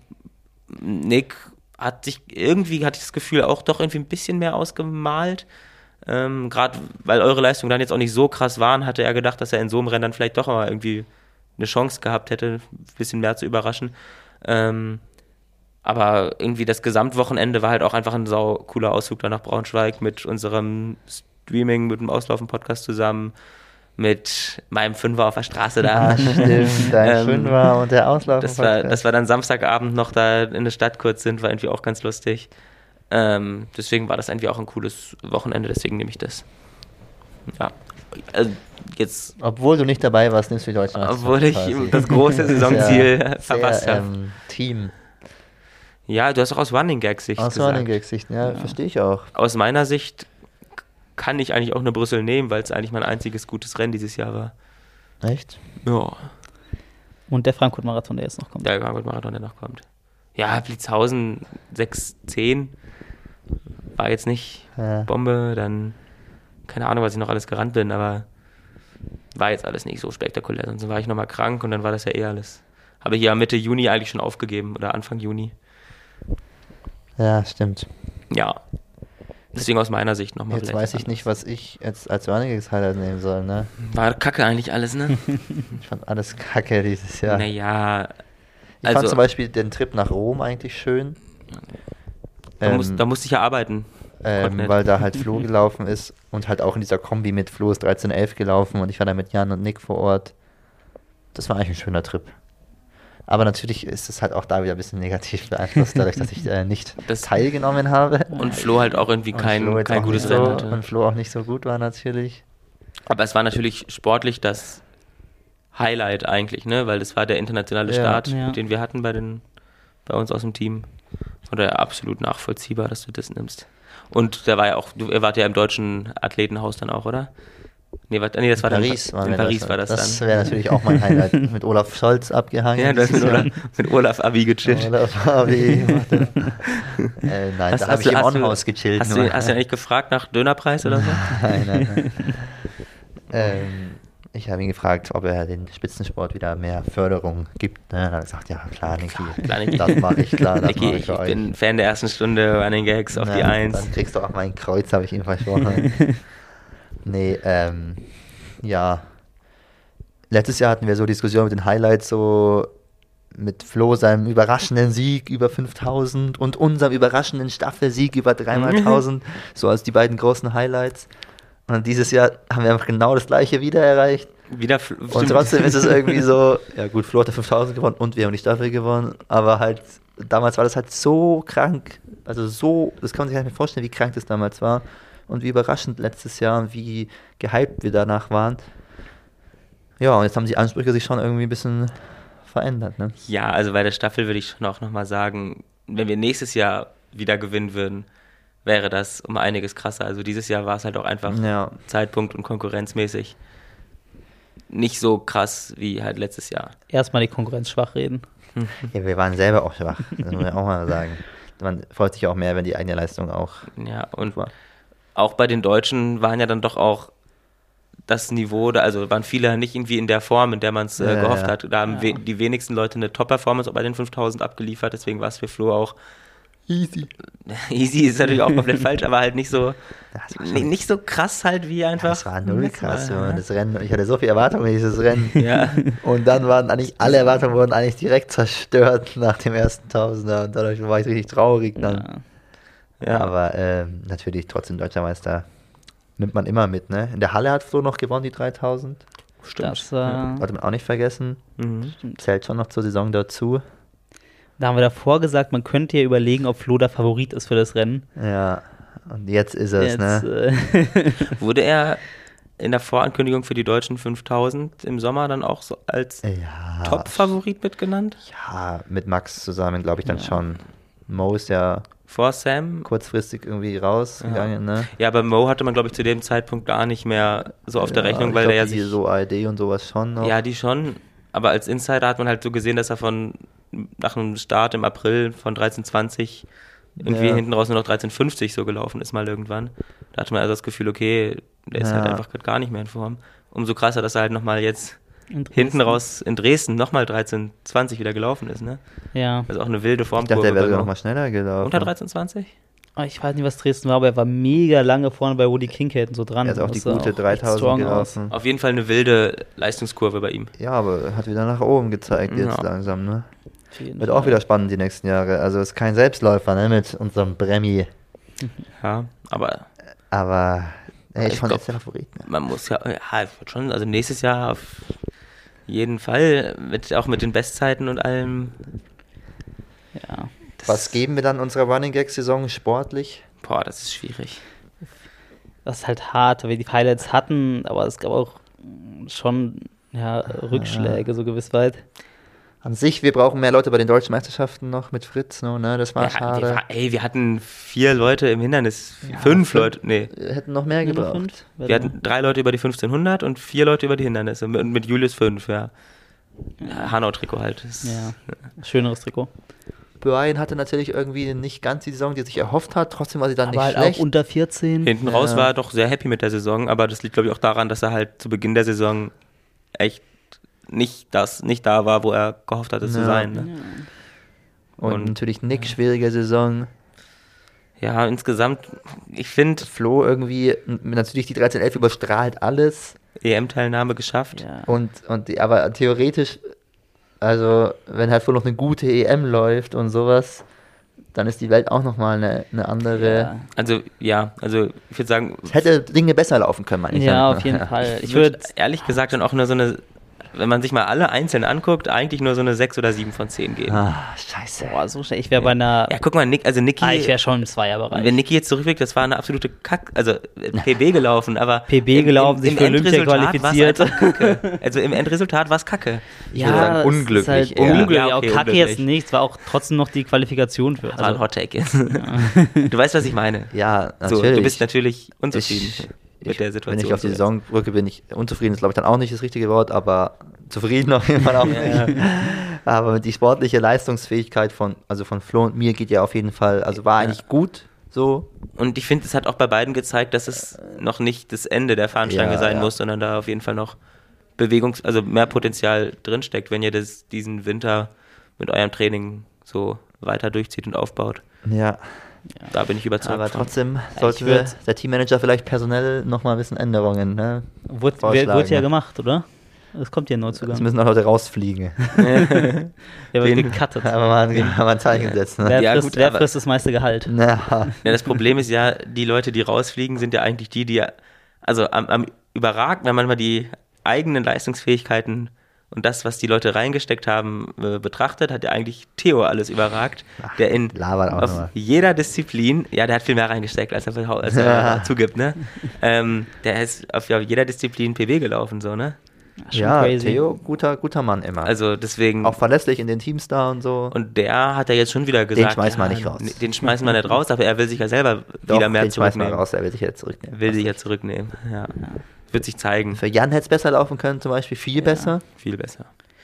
Nick hat sich irgendwie, hatte ich das Gefühl, auch doch irgendwie ein bisschen mehr ausgemalt. Ähm, Gerade weil eure Leistungen dann jetzt auch nicht so krass waren, hatte er gedacht, dass er in so einem Rennen dann vielleicht doch mal irgendwie eine Chance gehabt hätte, ein bisschen mehr zu überraschen. Ähm, aber irgendwie das Gesamtwochenende war halt auch einfach ein sau cooler Ausflug da nach Braunschweig mit unserem Streaming, mit dem Auslaufen-Podcast zusammen, mit meinem Fünfer auf der Straße da. Ah, stimmt, dein Ähm, Fünfer und der Auslauf. Das war, das war dann Samstagabend noch da in der Stadt kurz sind, war irgendwie auch ganz lustig. Ähm, deswegen war das irgendwie auch ein cooles Wochenende, deswegen nehme ich das. Ja, also jetzt, Obwohl du nicht dabei warst, nimmst du die Deutschland. obwohl ich das große Saisonziel verpasst habe. Ähm, Team. Ja, du hast auch aus Running Gag Sicht Aus gesagt. Running Gags Sicht, ja, Ja. verstehe ich auch. Aus meiner Sicht kann ich eigentlich auch eine Brüssel nehmen, weil es eigentlich mein einziges gutes Rennen dieses Jahr war. Echt? Ja, Und der Frankfurt-Marathon, der jetzt noch kommt. der Frankfurt-Marathon, der noch kommt. Ja, Blitzhausen sechs zehn war jetzt nicht Ja. Bombe, dann keine Ahnung, was ich noch alles gerannt bin, aber war jetzt alles nicht so spektakulär. Sonst war ich nochmal krank und dann war das ja eh alles. Habe ich ja Mitte Juni eigentlich schon aufgegeben oder Anfang Juni. Ja, stimmt. Ja. Deswegen aus meiner Sicht nochmal. Jetzt weiß ich nicht, was ich jetzt als Running Gags Highlight nehmen soll, ne? War kacke eigentlich alles, ne? Ich fand alles kacke dieses Jahr. Naja. Ich fand also- zum Beispiel den Trip nach Rom eigentlich schön. Da, Ähm, muss, da musste ich ja arbeiten. ähm, Gott, nicht. weil da halt Flo gelaufen ist und halt auch in dieser Kombi mit Flo ist dreizehn elf gelaufen und ich war da mit Jan und Nick vor Ort. Das war eigentlich ein schöner Trip. Aber natürlich ist es halt auch da wieder ein bisschen negativ beeinflusst, dadurch, dass ich äh, nicht Das- teilgenommen habe. Und Flo halt auch irgendwie Und kein, Flo jetzt kein auch gutes nicht Rennen so, hatte. und Flo auch nicht so gut war natürlich. Aber es war natürlich sportlich das Highlight eigentlich, ne? Weil das war der internationale Ja. Start, Ja. den wir hatten bei, den, bei uns aus dem Team. Oder absolut nachvollziehbar, dass du das nimmst. Und da war ja auch, du, ihr wart ja im deutschen Athletenhaus dann auch, oder? Nee, wat, nee das war Paris dann waren in wir Paris das war das, Das dann. wäre natürlich auch mein Highlight. Mit Olaf Scholz abgehangen. Ja, du hast mit dieses Jahr. Olaf, mit Olaf Abi gechillt. Olaf Abi. warte. äh, nein, da habe ich du- im du- On-Haus gechillt. Hast nur. du, hast du ja nicht gefragt nach Dönerpreis oder so? Nein, nein, nein. ähm, ich habe ihn gefragt, ob er den Spitzensport wieder mehr Förderung gibt. Ne? Dann hat er gesagt, ja klar, Niki, klar, Niki. das mache ich, klar, das Niki, mache ich ich für euch. bin Fan der ersten Stunde Running Gags auf Na, die Eins. Dann kriegst du auch mein Kreuz, habe ich ihm versprochen. nee, ähm, ja. Letztes Jahr hatten wir so Diskussionen mit den Highlights, so mit Flo seinem überraschenden Sieg über fünftausend und unserem überraschenden Staffelsieg über dreimaltausend, so als die beiden großen Highlights. Und dieses Jahr haben wir einfach genau das gleiche wieder erreicht. Wieder Fl- Und stimmt. trotzdem ist es irgendwie so, ja gut, Flo hat der fünftausend gewonnen und wir haben die Staffel gewonnen, aber halt, damals war das halt so krank, also so, das kann man sich gar nicht mehr vorstellen, wie krank das damals war und wie überraschend letztes Jahr und wie gehypt wir danach waren. Ja, und jetzt haben die Ansprüche sich schon irgendwie ein bisschen verändert, ne? Ja, also bei der Staffel würde ich schon auch nochmal sagen, wenn wir nächstes Jahr wieder gewinnen würden, wäre das um einiges krasser. Also dieses Jahr war es halt auch einfach Ja. Zeitpunkt- und konkurrenzmäßig nicht so krass wie halt letztes Jahr. Erstmal die Konkurrenz schwach reden. Ja, wir waren selber auch schwach, das muss man auch mal sagen. Man freut sich auch mehr, wenn die eigene Leistung auch Ja, und war. auch bei den Deutschen waren ja dann doch auch das Niveau, da- also waren viele nicht irgendwie in der Form, in der man es äh, Ja, gehofft ja. hat. Da haben Ja. we die wenigsten Leute eine Top-Performance bei den fünftausend abgeliefert, deswegen war es für Flo auch Easy. easy, ist natürlich auch komplett falsch, aber halt nicht so, Das war nicht, schon, nicht so krass halt wie einfach. das war null letztes krass, Mal, Junge, das Rennen. Ich hatte so viel Erwartungen in dieses Rennen. Ja. Und dann waren eigentlich, alle Erwartungen wurden eigentlich direkt zerstört nach dem ersten Tausender. Und dadurch war ich richtig traurig dann. Ja. Ja, Aber ähm, natürlich trotzdem Deutscher Meister nimmt man immer mit, ne? In der Halle hat Flo noch gewonnen, die dreitausend. stimmt. Das war, Sollte man auch nicht vergessen. Mhm. Zählt schon noch zur Saison dazu. da haben wir davor gesagt, man könnte ja überlegen, ob Flo der Favorit ist für das Rennen. Ja, und jetzt ist es, Jetzt, ne? äh, Wurde er in der Vorankündigung für die deutschen fünftausend im Sommer dann auch so als Ja. Top-Favorit mitgenannt? Ja, mit Max zusammen, glaube ich, dann Ja. schon. Mo ist ja Vor Sam? kurzfristig irgendwie rausgegangen, ne? Ja, aber Mo hatte man, glaube ich, zu dem Zeitpunkt gar nicht mehr so auf der Ja, Rechnung, ich weil glaub, der ja die sich... so A R D und sowas schon noch. Ja, die schon. Aber als Insider hat man halt so gesehen, dass er von nach einem Start im April von dreizehn zwanzig irgendwie Ja. hinten raus nur noch dreizehn fünfzig so gelaufen ist mal irgendwann. Da hatte man also das Gefühl, okay, der ist Ja. halt einfach grad gar nicht mehr in Form. Umso krasser, dass er halt nochmal jetzt in hinten Dresden. raus in Dresden nochmal dreizehn zwanzig wieder gelaufen ist, ne? Ja. Das ist auch eine wilde ich dachte, Formkurve. der wäre bei sogar Mo. noch mal schneller gelaufen. Unter dreizehn zwanzig? Ah, Ich weiß nicht, was Dresden war, aber er war mega lange vorne bei Woody Kincaid und so dran. Er ist auch die Das sah gute echt dreitausend strong aus. gelaufen. Auf jeden Fall eine wilde Leistungskurve bei ihm. Ja, aber hat wieder nach oben gezeigt jetzt Ja. langsam, ne? Auf jeden Wird Fall. auch wieder spannend die nächsten Jahre. Also ist kein Selbstläufer, ne, mit unserem Bremmi. Ja, aber Aber er ist Ich schon glaub- jetzt der Favorit, ne? man muss ja, ja, ich würd schon, also nächstes Jahr auf jeden Fall, mit, auch mit den Bestzeiten und allem. Ja. Das, Was geben wir dann unserer Running Gag Saison sportlich? Boah, das ist schwierig. Das ist halt hart, weil wir die Highlights hatten, aber es gab auch mm, schon ja, Rückschläge, so gewiss weit. An sich, wir brauchen mehr Leute bei den deutschen Meisterschaften noch mit Fritz, no, ne? Das war Ja, schade. wir, war- ey, wir hatten vier Leute im Hindernis, Ja, fünf fünf. Leute, nee. Wir hätten noch mehr Nur noch gebraucht. fünf? Wir hatten drei Leute über die fünfzehnhundert und vier Leute über die Hindernisse. Und mit Julius fünf, ja. ja Hanau-Trikot halt. Das- Ja, schöneres Trikot. Brian hatte natürlich irgendwie nicht ganz die Saison, die er sich erhofft hat. Trotzdem war sie dann Aber nicht halt schlecht. auch unter vierzehn. Hinten Ja. raus war er doch sehr happy mit der Saison, aber das liegt, glaube ich, auch daran, dass er halt zu Beginn der Saison echt nicht, das, nicht da war, wo er gehofft hatte zu Ja. sein. Ne? und, und- natürlich Nick, schwierige Saison. Ja, insgesamt, ich finde, Flo irgendwie, n- natürlich die dreizehn elf überstrahlt alles. E M-Teilnahme geschafft. Ja. Und, und die, aber theoretisch, also wenn halt Flo noch eine gute E M läuft und sowas, dann ist die Welt auch nochmal eine, eine andere. Ja. Also, ja, also ich würde sagen, Es hätte Dinge besser laufen können, meine ich. Ja, damit, auf ne? jeden Fall. ich Ich würde würde ehrlich gesagt dann auch nur so eine, wenn man sich mal alle einzeln anguckt, eigentlich nur so eine sechs oder sieben von zehn geben. Ah, scheiße. boah, so schnell. Ich wäre bei einer. Ja, guck mal, Nick, also Niki, Ah, ich wäre schon im Zweierbereich. wenn Niki jetzt zurückblickt, das war eine absolute Kack, also äh, P B gelaufen, aber P B gelaufen, sich für Olympia Endresultat war's qualifiziert. einfach Kacke. Also im Endresultat war es Kacke. Ich würde sagen, es unglücklich Ist halt eher. unglücklich. Ja, Ja, okay, auch Kacke unglücklich. jetzt nicht. War auch trotzdem noch die Qualifikation für. Das war ein Also, Hot Take jetzt. Du weißt, was ich meine. Ja, So, natürlich. du bist natürlich unzufrieden Ich- mit ich, der Situation. Wenn ich auf die so. Saison brücke, bin ich unzufrieden, ist glaube ich dann auch nicht das richtige Wort, aber zufrieden auf jeden Fall auch nicht. Aber die sportliche Leistungsfähigkeit von, also von Flo und mir geht ja auf jeden Fall, also war eigentlich gut so. Und ich finde, es hat auch bei beiden gezeigt, dass es noch nicht das Ende der Fahnenstange Ja, sein ja. muss, sondern da auf jeden Fall noch Bewegungs-, also mehr Potenzial drinsteckt, wenn ihr das, diesen Winter mit eurem Training so weiter durchzieht und aufbaut. Ja, Da bin ich überzeugt aber von. trotzdem ich sollte wir, würd- der Teammanager vielleicht personell nochmal ein bisschen Änderungen, ne? wurde, Vorschlagen, wurde ja ne? gemacht, oder? Es kommt ja ein Es Neuzugang. müssen auch Leute rausfliegen. Der wird Wen- gecuttet. Aber man, man ein Zeichen setzen. Wer, Ne? Ja, frisst, gut, wer aber- frisst das meiste Gehalt? Ja. Ja, das Problem ist ja, die Leute, die rausfliegen, sind ja eigentlich die, die, also am, am überragend, wenn man mal die eigenen Leistungsfähigkeiten und das, was die Leute reingesteckt haben, äh, betrachtet, hat ja eigentlich Theo alles überragt, Ach, der in labert auch auf nur. jeder Disziplin, ja, der hat viel mehr reingesteckt, als er, als er Ja. zugibt, ne? Ähm, der ist auf ja, jeder Disziplin P B gelaufen, so, ne? Schon Ja, crazy. Theo, guter, guter Mann immer. Also deswegen. auch verlässlich in den Teams da und so. Und der hat ja jetzt schon wieder gesagt, schmeißen wir ja, nicht raus. nee, Den schmeißen wir nicht raus, aber er will sich ja selber Doch, wieder mehr den schmeißen wir zurücknehmen. raus, er will sich jetzt zurücknehmen. Will sich ja zurücknehmen, ja. Wird sich zeigen. Für Jan hätte es besser laufen können, zum Beispiel viel besser. Viel besser.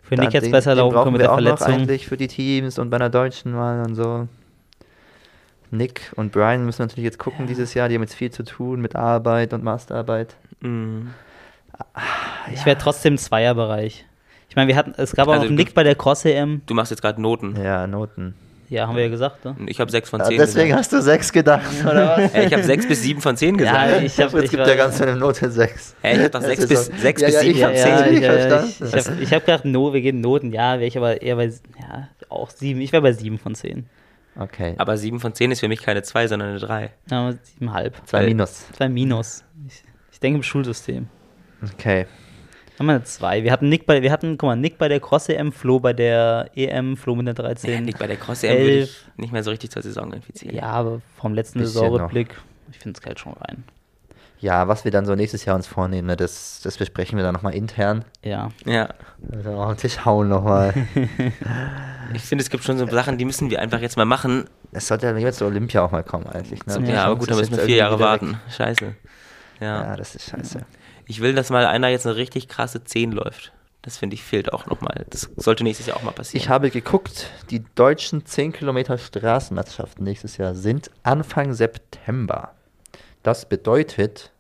Für Nick jetzt den, besser den laufen brauchen können mit wir der auch noch Verletzung. eigentlich für die Teams und bei einer Deutschen mal und so. Nick und Brian müssen natürlich jetzt gucken dieses Jahr, die haben jetzt viel zu tun mit Arbeit und Masterarbeit. Mhm. Ich wäre trotzdem im Zweierbereich. Ich meine, wir hatten, es gab auch Also noch einen du- Nick bei der Cross-E M. Du machst jetzt gerade Noten. Ja, Noten. Ja, haben wir ja gesagt, ne? Ich habe sechs von Ja, zehn deswegen gesagt. hast du sechs gedacht, oder was? Ey, ich habe sechs bis sieben von zehn gesagt. Ja, ich hab, Es ich gibt war, ja ganz viele Note sechs. Ey, ich habe doch Das sechs ist bis, so- sechs Ja, bis ja, sieben ich von hab zehn. zehn. ich, ich, verstanden. ich, ich habe ich hab gedacht, no, wir gehen Noten. Ja, wäre ich aber eher bei, ja, auch sieben. Ich wäre bei sieben von zehn. Okay, Aber sieben von zehn ist für mich keine zwei, sondern eine drei. Ja, siebenhalb. zwei Minus. Zwei Minus. Ich, ich denke im Schulsystem. Okay, Haben wir eine zwei. Wir hatten Nick bei, wir hatten, guck mal, Nick bei der Cross-E M, Flo bei der E M, Flo mit der Ja, dreizehn. Nick bei der Cross-E M würde elf. ich nicht mehr so richtig zur Saison infizieren. Ja, aber vom letzten Bisschen Saisonrückblick, ich finde es halt schon rein. ja, was wir dann so nächstes Jahr uns vornehmen, ne, das, das besprechen wir dann nochmal intern. Ja. Ja. Also auf den Tisch hauen nochmal. Ich finde, es gibt schon so Sachen, die müssen wir einfach jetzt mal machen. Es sollte ja jetzt zur Olympia auch mal kommen eigentlich. Ne? Ja, Ja, aber Sonst gut, ist dann müssen wir jetzt vier Jahre irgendwie wieder warten. Scheiße. Ja. Ja, das ist scheiße. Ich will, dass mal einer jetzt eine richtig krasse zehn läuft. Das finde ich fehlt auch nochmal. Das sollte nächstes Jahr auch mal passieren. Ich habe geguckt, die deutschen zehn Kilometer Straßenmeisterschaften nächstes Jahr sind Anfang September. Das bedeutet,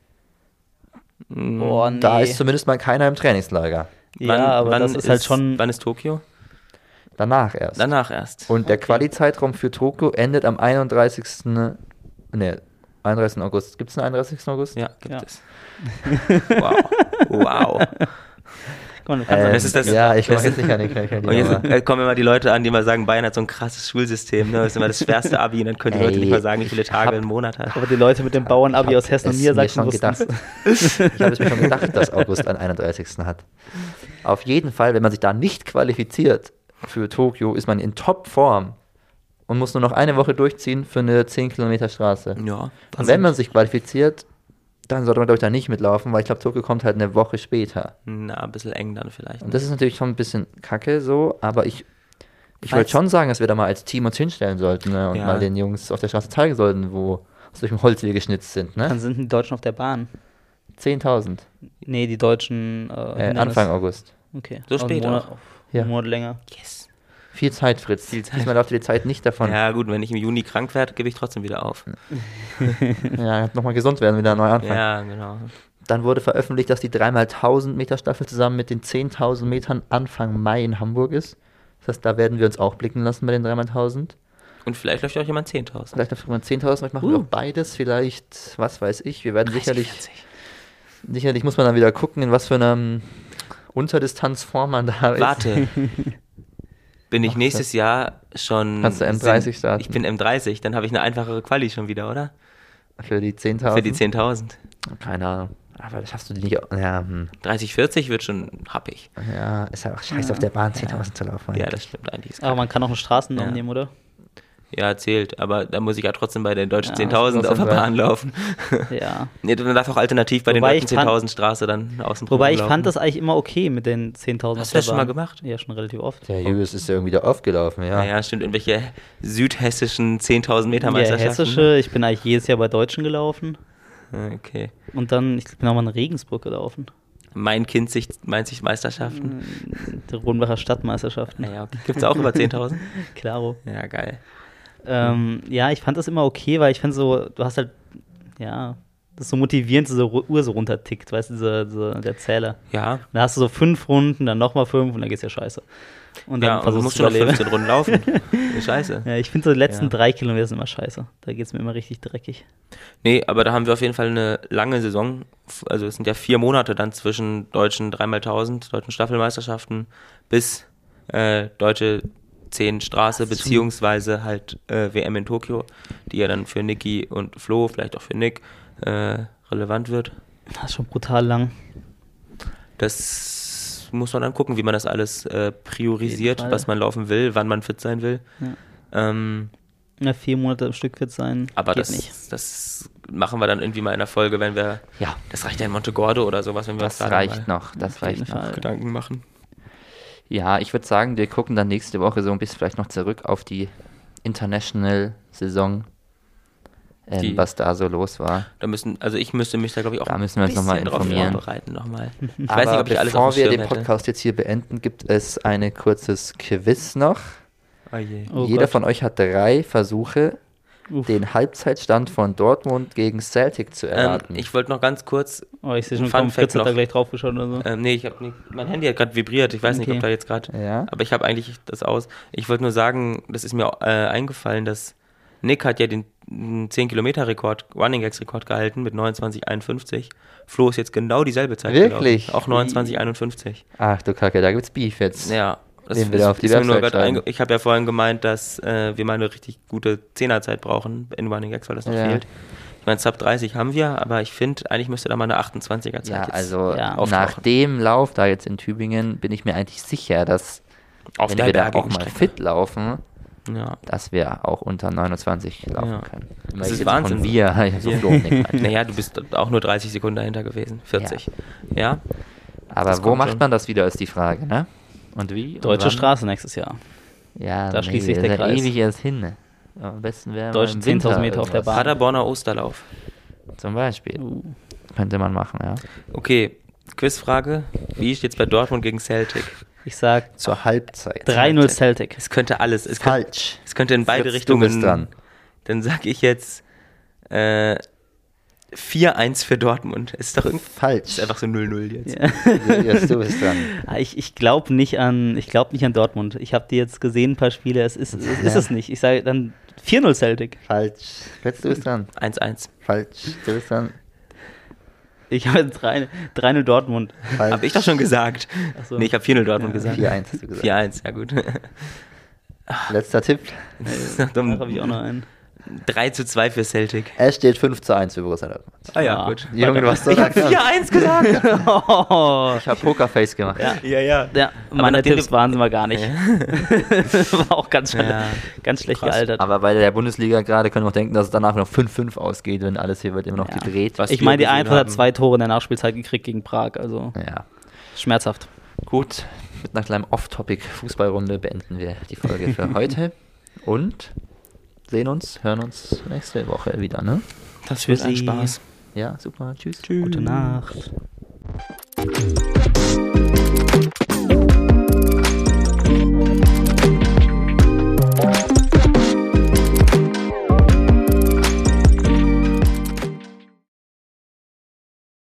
Boah, nee. da ist zumindest mal keiner im Trainingslager. ja, aber das ist, halt schon. Wann ist Tokio? Danach erst. Danach erst. Und der Okay. Quali-Zeitraum für Tokio endet am einunddreißigsten. Ne, einunddreißigsten August. Gibt es einen einunddreißigsten August? Ja, gibt Ja. es. Wow. Wow. Guck mal, du kannst Ähm, Das ist das- ja, ich das mache ist- jetzt nicht an den Knöcheln. Und jetzt aber- äh, kommen immer die Leute an, die mal sagen, Bayern hat so ein krasses Schulsystem. Ne? Das ist immer das schwerste Abi. Und dann können die Ey, Leute nicht mal sagen, wie viele ich Tage hab- im Monat hat. aber die Leute mit dem Bauernabi Ich hab aus Hessen und es Niedersachsen mir schon wussten gedacht. Ich habe es mir schon gedacht, dass August einen einunddreißigsten hat. Auf jeden Fall, wenn man sich da nicht qualifiziert für Tokio, ist man in Topform und muss nur noch eine Woche durchziehen für eine zehn Kilometer Straße. Ja. Und wenn man sich qualifiziert, dann sollte man, glaube ich, da nicht mitlaufen, weil ich glaube, Tokio kommt halt eine Woche später. Na, ein bisschen eng dann vielleicht. Und das ist natürlich schon ein bisschen kacke so, aber ich, ich Weiß- würde schon sagen, dass wir da mal als Team uns hinstellen sollten, ne? Und Ja. mal den Jungs auf der Straße zeigen sollten, wo aus welchem Holz wir geschnitzt sind. Dann Ne? sind die Deutschen auf der Bahn. zehntausend, Nee, die Deutschen. Äh, äh, Hindernis- Anfang August. Okay. So Also spät einen Monat, auch. Ja. einen Monat länger. Yes. Viel Zeit, Fritz. Viel Zeit. Diesmal darf dir die Zeit nicht davon. Ja, Ja, gut, wenn ich im Juni krank werde, gebe ich trotzdem wieder auf. ja nochmal gesund werden, wieder neu anfangen. Ja, genau. Dann wurde veröffentlicht, dass die drei mal tausend Meter Staffel zusammen mit den zehntausend Metern Anfang Mai in Hamburg ist. Das heißt, da werden wir uns auch blicken lassen bei den drei mal tausend. Und vielleicht läuft ja auch jemand zehntausend. Vielleicht noch mal zehntausend, vielleicht machen wir auch beides. Vielleicht, was weiß ich, wir werden sicherlich, sicherlich muss man dann wieder gucken, in was für einer ähm, Unterdistanzform man da ist. Warte. Bin ich Ach, nächstes Jahr schon. Kannst du M dreißig sind- starten. Ich bin M dreißig, dann habe ich eine einfachere Quali schon wieder, oder? Für die zehntausend? Für die zehntausend. Keine Ahnung. Aber das schaffst du die nicht. Ja, hm. dreißig, vierzig wird schon happig. ja, ist ja auch scheiße, auf der Bahn zehntausend zu laufen. Ja, das stimmt eigentlich. Ist Aber man kann auch eine Straßennorm Ja. nehmen, oder? Ja, zählt. Aber da muss ich ja trotzdem bei den deutschen Ja, zehntausend das auf der muss man Bahn laufen. Ja. Nee, dann darf auch alternativ bei Wobei den ich deutschen fand- zehntausend Straße dann außen Wobei ich laufen. fand das eigentlich immer okay mit den zehntausend. Hast auf du das der schon mal Bahn. gemacht? Ja, schon relativ oft. Der Julius ist ja irgendwie da aufgelaufen, ja. Ja, ja, stimmt. Irgendwelche südhessischen zehntausend Meter Ja, Meisterschaften. hessische, ich bin eigentlich jedes Jahr bei Deutschen gelaufen. Ah, Okay. Und dann, ich bin auch mal in Regensburg gelaufen. Mein Kind sich, meint sich Meisterschaften. Die Rodenbacher Stadtmeisterschaften. Naja, okay. Gibt es auch über zehntausend? Klaro. Ja, geil. Ähm, ja, ich fand das immer okay, weil ich finde so, du hast halt, ja, das ist so motivierend, so Ru- Uhr so runtertickt, weißt du, diese, diese, der Zähler. Ja. Dann hast du so fünf Runden, dann nochmal fünf und dann geht's ja scheiße. Und dann Ja, und du versuchst musst du schon noch zu überleben. fünfzehn Runden laufen. Scheiße. Ja, ich finde so die letzten Ja. drei Kilometer sind immer scheiße. Da geht's mir immer richtig dreckig. Nee, aber da haben wir auf jeden Fall eine lange Saison. Also es sind ja vier Monate dann zwischen deutschen drei mal tausend, deutschen Staffelmeisterschaften bis äh, deutsche zehn Straße, beziehungsweise halt äh, W M in Tokio, die ja dann für Niki und Flo, vielleicht auch für Nick, äh, relevant wird. Das ist schon brutal lang. Das muss man dann gucken, wie man das alles äh, priorisiert, Fall. was man laufen will, wann man fit sein will. Ja. Ähm, Ja, vier Monate im Stück wird sein. aber geht das, nicht. das machen wir dann irgendwie mal in der Folge, wenn wir, Ja, das reicht ja in Montegordo oder sowas, wenn wir das uns da dann reicht mal noch, das Auf jeden reicht noch. Fall. Gedanken machen. Ja, ich würde sagen, wir gucken dann nächste Woche so ein bisschen vielleicht noch zurück auf die International-Saison. ähm, Die- was da so los war. Da müssen, also ich müsste mich da, glaube ich, auch Da müssen wir uns noch mal bisschen drauf informieren. vorbereiten nochmal. Ich Aber weiß nicht, ob ich alles bevor auf dem wir Schirm den hätte. Podcast jetzt hier beenden, gibt es ein kurzes Quiz noch. Oh je. Oh Jeder Gott. von euch hat drei Versuche, Uff. den Halbzeitstand von Dortmund gegen Celtic zu Ähm, erraten. ich wollte noch ganz kurz, Oh, ich sehe schon, Fun komm, Fact Fritz hat noch. da gleich drauf geschaut oder so. ähm, nee, ich habe nicht, mein Handy hat gerade vibriert, ich weiß nicht, Okay. ob da jetzt gerade, ja. aber ich habe eigentlich das aus. Ich wollte nur sagen, das ist mir äh, eingefallen, dass Nick hat ja den zehn Kilometer Rekord, Running Gags Rekord gehalten mit neunundzwanzig einundfünfzig. Flo ist jetzt genau dieselbe Zeit Wirklich? gelaufen. Auch neunundzwanzig einundfünfzig. Ach du Kacke, da gibt's Beef jetzt. Ja. Das Den wir da auf die ist mir nur Website grad schreiben. einge- Ich habe ja vorhin gemeint, dass äh, wir mal eine richtig gute Zehnerzeit brauchen in Running Gags, weil das noch Ja. fehlt. Ich meine, Sub dreißig haben wir, aber ich finde, eigentlich müsste da mal eine achtundzwanziger Zeit Ja, jetzt also Ja. nach auftauchen. dem Lauf da jetzt in Tübingen bin ich mir eigentlich sicher, dass Auf wenn der wir da auch bergigen mal Strecke. fit laufen, Ja. dass wir auch unter neunundzwanzig laufen Ja. können. Das Weil ist ich jetzt Wahnsinn. Von wir, ich hab so Ja. Flo nicht gemeint. Naja, du bist auch nur dreißig Sekunden dahinter gewesen. vierzig. Ja. Aber Das wo kommt macht schon. man das wieder, ist die Frage, ne? Und wie? Und Deutsche wann? Straße nächstes Jahr. Ja, Da nee, schließt sich das der ist ja Kreis. ewig erst hin. Am besten wäre Deutsche zehntausend Meter auf der Bahn. Paderborner Osterlauf. Zum Beispiel. Uh. Könnte man machen, ja. Okay, Quizfrage. Wie steht's bei Dortmund gegen Celtic? Ich sag Zur Halbzeit. drei null Celtic. Es könnte alles. Es könnte, Falsch. es könnte in beide Fritz, Richtungen. du bist dran. Dann sage ich jetzt äh, vier eins für Dortmund. Ist doch irgendwie. Falsch. Ist einfach so null null jetzt. Ja. Julius, du bist dran. Ah, Ich, ich glaube nicht an, ich glaube nicht an Dortmund. Ich habe die jetzt gesehen, ein paar Spiele. Es ist, es ist Ja. es nicht. Ich sage dann vier null Celtic. Falsch. Fritz, du bist dran. eins eins. Falsch. Du bist dran. Ich habe drei null Dortmund. Falsch. Habe ich doch schon gesagt. Achso. Nee, ich habe vier null Dortmund gesagt. vier eins hast du gesagt. vier eins, ja gut. Letzter Tipp. Da habe ich auch noch einen. drei zu zwei für Celtic. Es steht fünf zu eins für Borussia Dortmund. Ah ja, Ja. gut. Junge, du hast so Ich habe lange- vier eins gesagt. Oh. Ich habe Pokerface gemacht. Ja. ja, ja. Ja, meine nachdem Tipps du- waren sie mal gar nicht. War auch ganz, schön, Ja. ganz schlecht Krass. gealtert. Aber bei der Bundesliga gerade können wir auch denken, dass es danach noch fünf fünf ausgeht, wenn alles hier wird immer noch Ja. gedreht. Was Ich wir meine, die gesehen Eintracht hat haben. zwei Tore in der Nachspielzeit gekriegt gegen Prag, also Ja. schmerzhaft. Gut, mit einer kleinen Off-Topic-Fußballrunde beenden wir die Folge für heute und sehen uns, hören uns nächste Woche wieder, ne? Das wird ein Tschüssi. Spaß. Ja, super, tschüss. Gute Nacht.